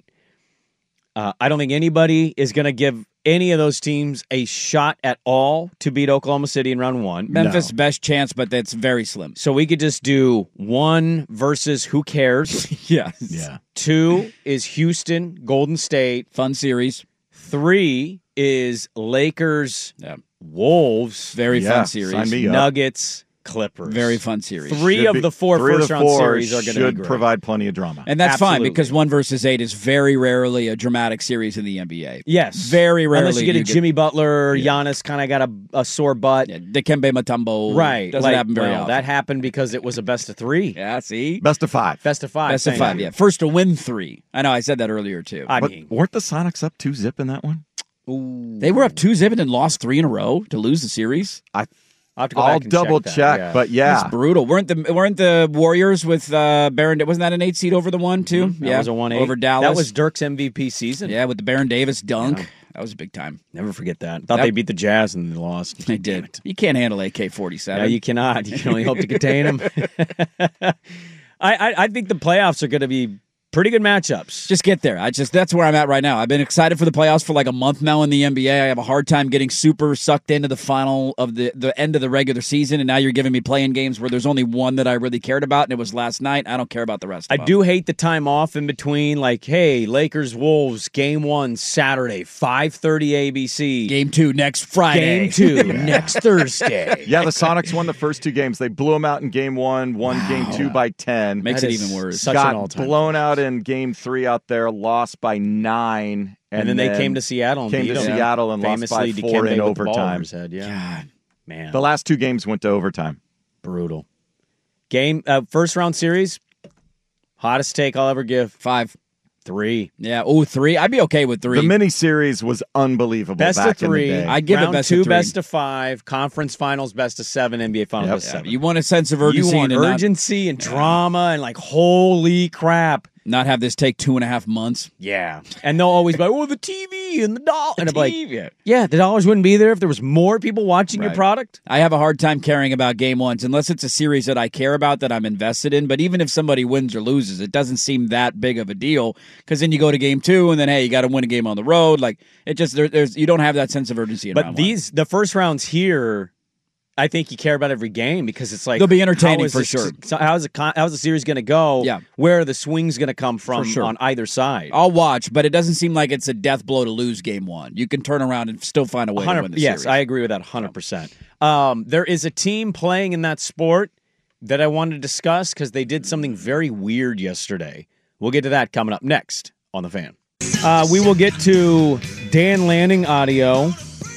S8: Uh, I don't think anybody is going to give any of those teams a shot at all to beat Oklahoma City in round one.
S9: Memphis,
S8: No.
S9: best chance, but that's very slim.
S8: So we could just do one versus who cares.
S9: Yeah.
S10: Yeah.
S8: Two is Houston, Golden State.
S9: Fun series.
S8: Three is Lakers,
S9: Yeah.
S8: Wolves,
S9: Very
S10: Yeah,
S9: fun series.
S10: sign me up.
S8: Nuggets, Clippers.
S9: Very fun series.
S8: Three
S10: Should
S8: of
S10: be-
S8: the four
S10: three of the
S8: first-round
S10: four
S8: series are going to be
S10: should
S8: great.
S10: provide plenty of drama.
S9: And that's fine
S8: Absolutely.
S9: because one versus eight is very rarely a dramatic series in the N B A.
S8: Yes.
S9: Very rarely.
S8: Unless you get
S9: do
S8: a Jimmy Butler, Giannis kind of got a, a sore butt.
S9: Yeah, Dikembe Mutombo.
S8: Right.
S9: Doesn't
S8: like,
S9: happen very
S8: well,
S9: often.
S8: That happened because it was a best of three.
S9: Yeah, see?
S10: Best of five.
S8: Best of five.
S9: Best of
S8: thank
S9: five,
S8: you.
S9: yeah. First to win three. I know, I said that earlier, too.
S8: I
S10: But
S8: mean,
S10: weren't the Sonics up two zip in that one?
S9: They were up two zip and lost three in a row to lose the series.
S10: I
S8: I'll have to go
S10: I'll
S8: back and
S10: double
S8: check,
S10: check,
S8: that, yeah.
S10: but yeah,
S9: It's brutal. Weren't the weren't the Warriors with uh, Baron? Wasn't that an eight seed over the one too?
S8: That
S9: yeah,
S8: was a one eight.
S9: over Dallas.
S8: That was Dirk's M V P season.
S9: yeah with the Baron Davis dunk.
S8: Yeah.
S9: That was a big time.
S8: Never forget that. Thought
S9: That-
S8: they beat the Jazz and they lost.
S9: They did. You can't handle A K forty-seven.
S8: No, you cannot. You can only hope to contain them. I, I I think the playoffs are going to be pretty good matchups.
S9: Just get there. I just that's where I'm at right now. I've been excited for the playoffs for like a month now in the N B A. I have a hard time getting super sucked into the final of the the end of the regular season, and now you're giving me playing games where there's only one that I really cared about, and it was last night. I don't care about the rest.
S8: I
S9: of them.
S8: do hate the time off in between. Like, hey, Lakers Wolves game one Saturday, five thirty A B C.
S9: Game two next Friday.
S8: Game two next Thursday.
S10: yeah. The Sonics won the first two games. They blew them out in game one, won game two by ten.
S9: Makes
S8: That
S9: it
S8: is
S9: even worse.
S8: Such
S10: Got
S8: an all-time
S10: blown out in game three out there, lost by nine.
S8: And,
S10: And,
S8: then they came to Seattle and
S10: came
S8: beat
S10: to
S8: them.
S10: Seattle and
S8: Famously,
S10: lost by four
S8: Dikembe
S10: in
S8: with the ball over
S10: overtime.
S8: his head. Yeah,
S9: God.
S8: man,
S10: The last two games went to overtime.
S8: brutal game. Uh, first round series, hottest take I'll ever give.
S9: Five.
S8: Three.
S9: Yeah. Oh, three. I'd be okay with three.
S10: The mini series was unbelievable.
S8: Best
S10: back
S8: of three.
S10: In the day.
S9: I give it
S8: round
S9: best
S8: two,
S9: of three.
S8: best of five. Conference finals, best of seven. N B A finals,
S10: Yep.
S8: best of
S9: Yeah,
S8: seven.
S9: you want a sense of
S8: You
S9: urgency
S8: want
S9: and not,
S8: urgency and drama and like holy crap.
S9: not have this take two and a half months.
S8: Yeah, and they'll always be like, "Oh, the T V and the doll," and I'm like,
S9: T V.
S8: "Yeah, the dollars wouldn't be there if there was more people watching your
S9: Right.
S8: product."
S9: I have a hard time caring about game ones unless it's a series that I care about that I'm invested in. But even if somebody wins or loses, it doesn't seem that big of a deal because then you go to game two and then hey, you got to win a game on the road. Like it just there, there's you don't have that sense of urgency. In
S8: But
S9: round
S8: these the first rounds here, I think you care about every game because it's like
S9: They'll be entertaining
S8: how is
S9: for
S8: this-
S9: sure.
S8: So how's the con- how's the series going to go?
S9: Yeah.
S8: Where are the swings going to come from
S9: For sure.
S8: on either side?
S9: one. I'll watch, but it doesn't seem like it's a death blow to lose game one. You can turn around and still find a way to
S8: one hundred
S9: win the
S8: yes,
S9: series.
S8: I agree with that one hundred percent. Um, there is a team playing in that sport that I want to discuss because they did something very weird yesterday. We'll get to that coming up next on The Fan. Uh, we will get to Dan Lanning audio.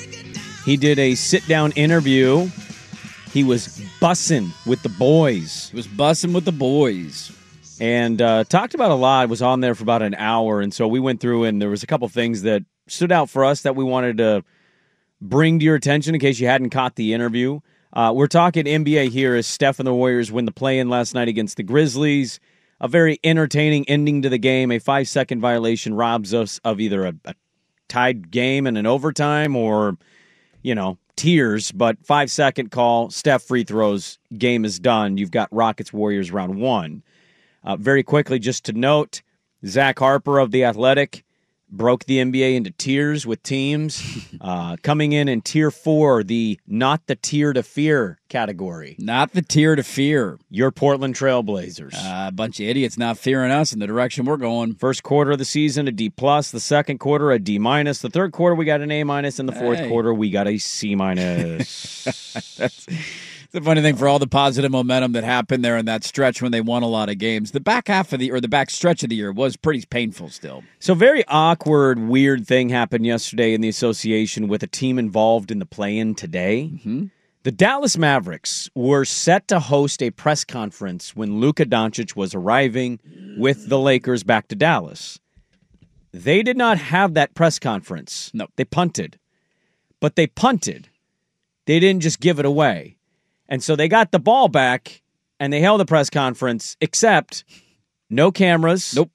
S8: He did a sit-down interview. He was bussing with the boys.
S9: He was bussing with the boys.
S8: And uh, talked about a lot. Was on there for about an hour. And so we went through and there was a couple things that stood out for us that we wanted to bring to your attention in case you hadn't caught the interview. Uh, we're talking N B A here as Steph and the Warriors win the play-in last night against the Grizzlies. A very entertaining ending to the game. A five-second violation robs us of either a, a tied game and an overtime or, you know, tears, but five-second call, Steph free throws, game is done. You've got Rockets-Warriors round one. Uh, very quickly, just to note, Zach Harper of The Athletic broke the N B A into tiers with teams. Uh, coming in in tier four, the not the tier to fear category.
S9: Not the tier to fear.
S8: Your Portland Trailblazers.
S9: Uh, a bunch of idiots not fearing us in the direction we're going.
S8: First quarter of the season, a D plus. The second quarter, a D minus. The third quarter, we got an A minus. And the fourth
S9: Hey.
S8: quarter, we got a C minus.
S9: That's the funny thing for all the positive momentum that happened there in that stretch when they won a lot of games. The back half of the or the back stretch of the year was pretty painful still.
S8: So very awkward, weird thing happened yesterday in the association with a team involved in the play-in today.
S9: Mm-hmm.
S8: The Dallas Mavericks were set to host a press conference when Luka Doncic was arriving with the Lakers back to Dallas. They did not have that press conference.
S9: No.
S8: They punted. But they punted. They didn't just give it away. And so they got the ball back, and they held a press conference, except no cameras.
S9: Nope.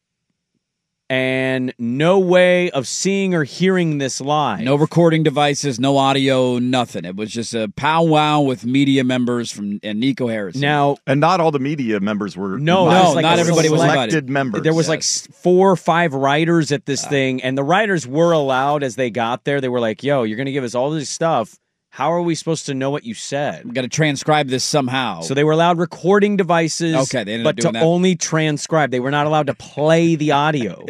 S8: And no way of seeing or hearing this live.
S9: No recording devices, no audio, nothing. It was just a powwow with media members from and Nico Harrison.
S8: Now,
S10: and not all the media members were
S8: no,
S10: invited.
S9: no,
S8: like
S9: not everybody was
S10: selected
S9: invited.
S10: members.
S8: There was like s- four or five writers at this uh, thing, and the writers were allowed as they got there. They were like, yo, you're going to give us all this stuff. How are we supposed to know what you said?
S9: We got to transcribe this somehow.
S8: So they were allowed recording devices,
S9: okay, they ended
S8: but
S9: up doing
S8: to
S9: that.
S8: only transcribe. They were not allowed to play the audio.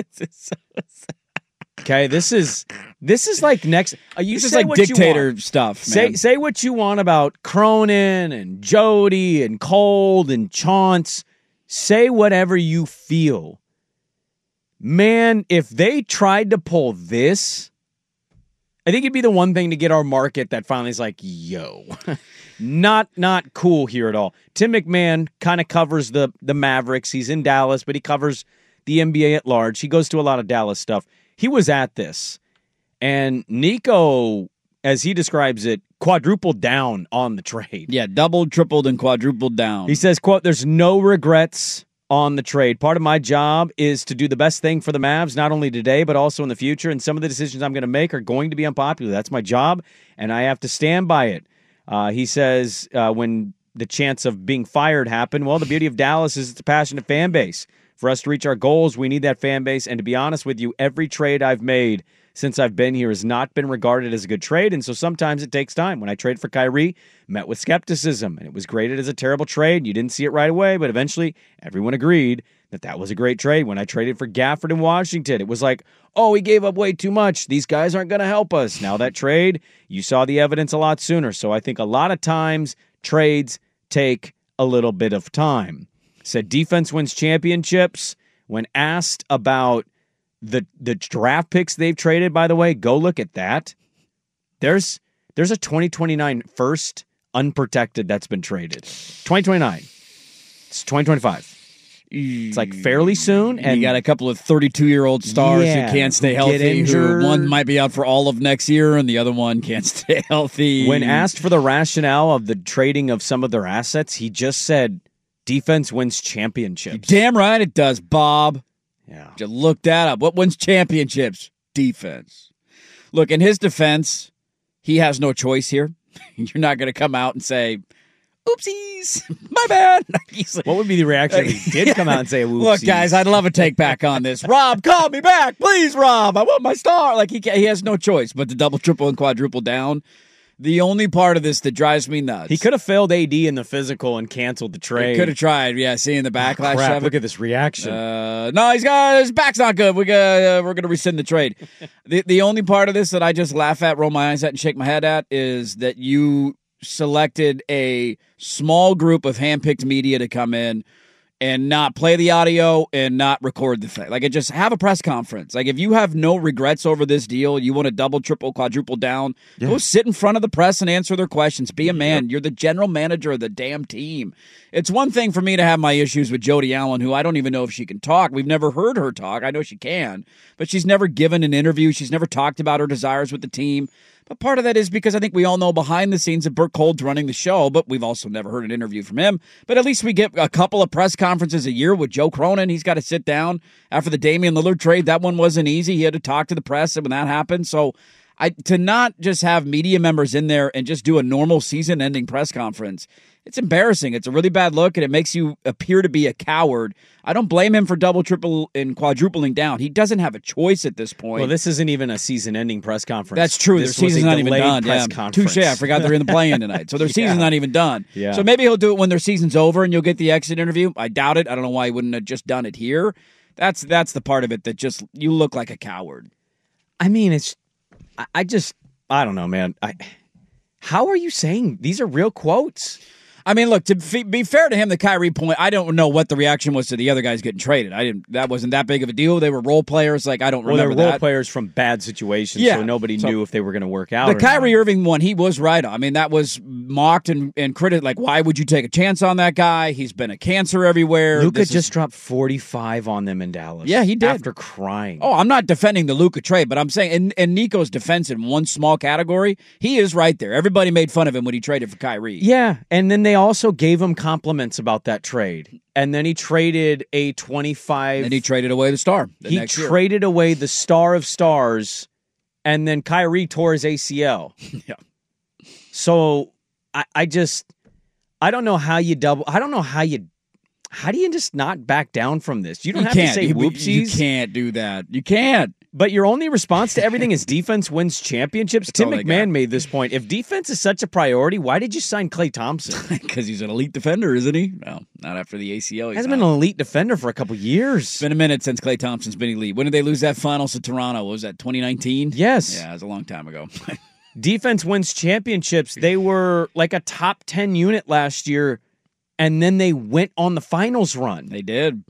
S8: Okay, this is this is like next. Uh, you
S9: this is
S8: say
S9: like
S8: what
S9: dictator
S8: you want.
S9: stuff.
S8: Say
S9: Man.
S8: say what you want about Cronin and Jody and Cold and Chauncey. Say whatever you feel. Man, if they tried to pull this, I think it'd be the one thing to get our market that finally is like, yo, not not cool here at all. Tim McMahon kind of covers the the Mavericks. He's in Dallas, but he covers the N B A at large. He goes to a lot of Dallas stuff. He was at this, and Nico, as he describes it, quadrupled down on the trade.
S9: Yeah, doubled, tripled, and quadrupled down.
S8: He says, quote, there's no regrets on the trade. Part of my job is to do the best thing for the Mavs, not only today, but also in the future. And some of the decisions I'm going to make are going to be unpopular. That's my job, and I have to stand by it. Uh, he says uh, when the chance of being fired happened, well, the beauty of Dallas is it's a passionate fan base. For us to reach our goals, we need that fan base. And to be honest with you, every trade I've made since I've been here has not been regarded as a good trade. And so sometimes it takes time. When I traded for Kyrie, met with skepticism, and it was graded as a terrible trade. You didn't see it right away, but eventually everyone agreed that that was a great trade. When I traded for Gafford in Washington, it was like, oh, he gave up way too much. These guys aren't going to help us. Now that trade, you saw the evidence a lot sooner. So I think a lot of times trades take a little bit of time. Said defense wins championships. When asked about the the draft picks they've traded, by the way, go look at that. There's there's a twenty twenty-nine first unprotected that's been traded. twenty twenty-nine. It's twenty twenty-five. It's like fairly soon. And
S9: you got a couple of thirty-two-year-old stars
S8: yeah,
S9: who can't stay
S8: who
S9: healthy.
S8: get injured.
S9: Who, one might be out for all of next year, and the other one can't stay healthy.
S8: When asked for the rationale of the trading of some of their assets, he just said, defense wins championships.
S9: Damn right it does, Bob.
S8: Yeah.
S9: Just look that up. What wins championships? Defense. Look, in his defense, he has no choice here. You're not going to come out and say, oopsies, my bad.
S8: Like, what would be the reaction if he did yeah. come out and say, oopsies?
S9: Look, guys, I'd love a take back on this. Rob, call me back. Please, Rob. I want my star. Like, he, he has no choice but to double, triple, and quadruple down. The only part of this that drives me nuts.
S8: He could have failed A D in the physical and canceled the trade.
S9: He could have tried, yeah, seeing the backlash.
S8: Oh, crap,
S9: of it.
S8: Look at this reaction.
S9: Uh, no, he's got his back's not good. We got uh, we're going to rescind the trade. the The only part of this that I just laugh at, roll my eyes at, and shake my head at is that you selected a small group of handpicked media to come in and not play the audio and not record the thing. Like, it just have a press conference. Like, if you have no regrets over this deal, you want to double, triple, quadruple down, yeah. go sit in front of the press and answer their questions. Be a man. Yep. You're the general manager of the damn team. It's one thing for me to have my issues with Jody Allen, who I don't even know if she can talk. We've never heard her talk. I know she can, but she's never given an interview. She's never talked about her desires with the team. But part of that is because I think we all know behind the scenes that Burt Cold's running the show, but we've also never heard an interview from him. But at least we get a couple of press conferences a year with Joe Cronin. He's got to sit down after the Damian Lillard trade. That one wasn't easy. He had to talk to the press when that happened. So I to not just have media members in there and just do a normal season-ending press conference, it's embarrassing. It's a really bad look, and it makes you appear to be a coward. I don't blame him for double, triple, and quadrupling down. He doesn't have a choice at this point.
S8: Well, this isn't even a season-ending press conference.
S9: That's true.
S8: This
S9: Their season's not even done.
S8: Press
S9: Yeah.
S8: conference.
S9: Touche. I forgot they're in the play-in tonight. So their
S8: yeah.
S9: season's not even done.
S8: Yeah.
S9: So maybe he'll do it when their season's over and you'll get the exit interview. I doubt it. I don't know why he wouldn't have just done it here. That's that's the part of it that just, you look like a coward.
S8: I mean, it's, I, I just, I don't know, man. I, how are you saying these are real quotes?
S9: I mean, look, to f- be fair to him, the Kyrie point, I don't know what the reaction was to the other guys getting traded. I didn't. That wasn't that big of a deal. They were role players. Like, I don't
S8: well,
S9: remember
S8: they're role
S9: that.
S8: players from bad situations,
S9: Yeah.
S8: so nobody
S9: So,
S8: knew if they were going to work out.
S9: The
S8: or
S9: Kyrie
S8: not.
S9: Irving one, he was right on. I mean, that was mocked and, and critical. Like, why would you take a chance on that guy? He's been a cancer everywhere.
S8: Luka
S9: This
S8: just
S9: is,
S8: dropped forty-five on them in Dallas.
S9: Yeah, he did.
S8: After crying.
S9: Oh, I'm not defending the Luka trade, but I'm saying, in, in Nico's defense in one small category, he is right there. Everybody made fun of him when he traded for Kyrie.
S8: Yeah, and then they also gave him compliments about that trade. And then he traded a twenty-five.
S9: And he traded away the star. The
S8: he
S9: next year.
S8: traded away the star of stars, and then Kyrie tore his A C L.
S9: Yeah.
S8: So I, I just, I don't know how you double, I don't know how you, how do you just not back down from this? You don't
S9: You
S8: have
S9: can't.
S8: to say
S9: You-
S8: whoopsies.
S9: You can't do that. You can't.
S8: But your only response to everything is defense wins championships. Tim
S9: all they
S8: McMahon
S9: got.
S8: made this point. If defense is such a priority, why did you sign Klay Thompson?
S9: Because he's an elite defender, isn't he? No, not after the A C L.
S8: He
S9: He's
S8: hasn't
S9: not.
S8: been an elite defender for a couple years.
S9: It's been a minute since Klay Thompson's been elite. When did they lose that finals to Toronto? What was that, twenty nineteen?
S8: Yes.
S9: Yeah, it was a long time ago.
S8: Defense wins championships. They were like a top ten unit last year, and then they went on the finals run.
S9: They did.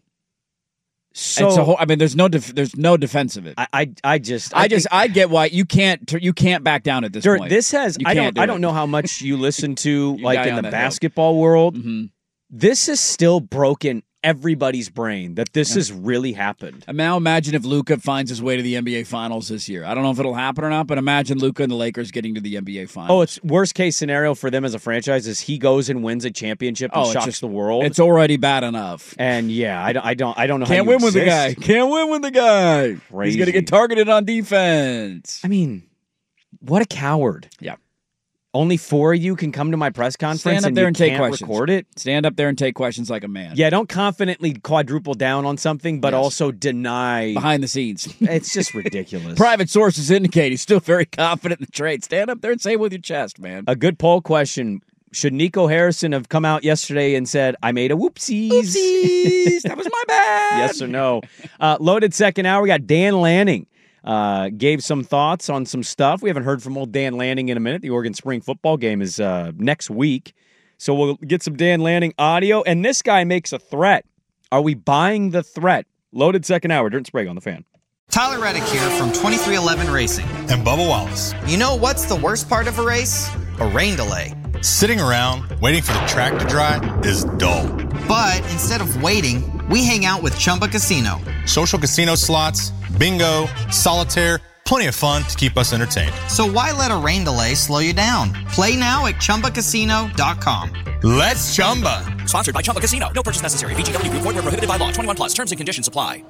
S8: So
S9: It's a whole, I mean, there's no def, there's no defense of it.
S8: I, I, I just,
S9: I, just,
S8: think-
S9: I get why you can't, you can't back down at this
S8: There-
S9: point.
S8: This has,
S9: You
S8: I
S9: can't
S8: don't,
S9: do
S8: I
S9: it.
S8: don't know how much you listen to,
S9: You
S8: like
S9: die
S8: in
S9: on
S8: the
S9: that hill.
S8: basketball world.
S9: Mhm.
S8: This is still broken everybody's brain that this has really happened.
S9: And now imagine if Luka finds his way to the N B A Finals this year. I don't know if it'll happen or not, but imagine Luka and the Lakers getting to the N B A Finals.
S8: Oh, it's worst case scenario for them as a franchise is he goes and wins a championship and
S9: Oh, it's
S8: shocks
S9: just-
S8: the world.
S9: It's already bad enough.
S8: And yeah, I don't, I don't, I don't know.
S9: Can't
S8: how you
S9: win with the guy.
S8: exist.
S9: Can't win with the guy. He's
S8: Crazy.
S9: going to get targeted on defense.
S8: I mean, what a coward!
S9: Yeah.
S8: Only four of you can come to my press conference
S9: Stand up
S8: and
S9: there
S8: you
S9: and take
S8: can't
S9: questions.
S8: record it.
S9: Stand up there and take questions like a man.
S8: Yeah, don't confidently quadruple down on something, but
S9: Yes.
S8: also deny.
S9: Behind the scenes.
S8: It's just ridiculous.
S9: Private sources indicate he's still very confident in the trade. Stand up there and say it with your chest, man.
S8: A good poll question. Should Nico Harrison have come out yesterday and said, I made a whoopsies?
S9: Oopsies, that was my bad.
S8: Yes or no? Uh, loaded second hour. We got Dan Lanning. Uh, gave some thoughts on some stuff. We haven't heard from old Dan Lanning in a minute. The Oregon spring football game is uh, next week. So we'll get some Dan Lanning audio. And this guy makes a threat. Are we buying the threat? Loaded second hour. Dirt and Sprague on the Fan.
S13: Tyler Reddick here from twenty-three eleven Racing.
S14: And Bubba Wallace.
S13: You know what's the worst part of a race? A rain delay.
S14: Sitting around waiting for the track to dry is dull.
S13: But instead of waiting, we hang out with Chumba Casino.
S14: Social casino slots, bingo, solitaire, plenty of fun to keep us entertained.
S13: So why let a rain delay slow you down? Play now at Chumba Casino dot com.
S14: Let's Chumba.
S15: Sponsored by Chumba Casino. No purchase necessary. V G W Group. Void where prohibited by law. twenty-one plus. Terms and conditions apply.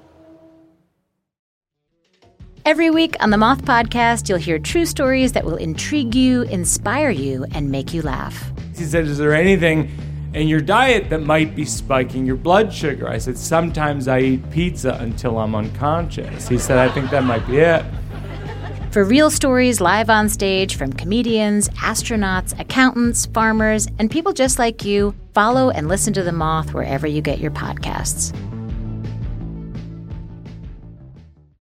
S17: Every week on the Moth Podcast, you'll hear true stories that will intrigue you, inspire you, and make you laugh.
S18: He said, is there anything in your diet that might be spiking your blood sugar? I said, sometimes I eat pizza until I'm unconscious. He said, I think that might be it.
S17: For real stories live on stage from comedians, astronauts, accountants, farmers, and people just like you, follow and listen to The Moth wherever you get your podcasts.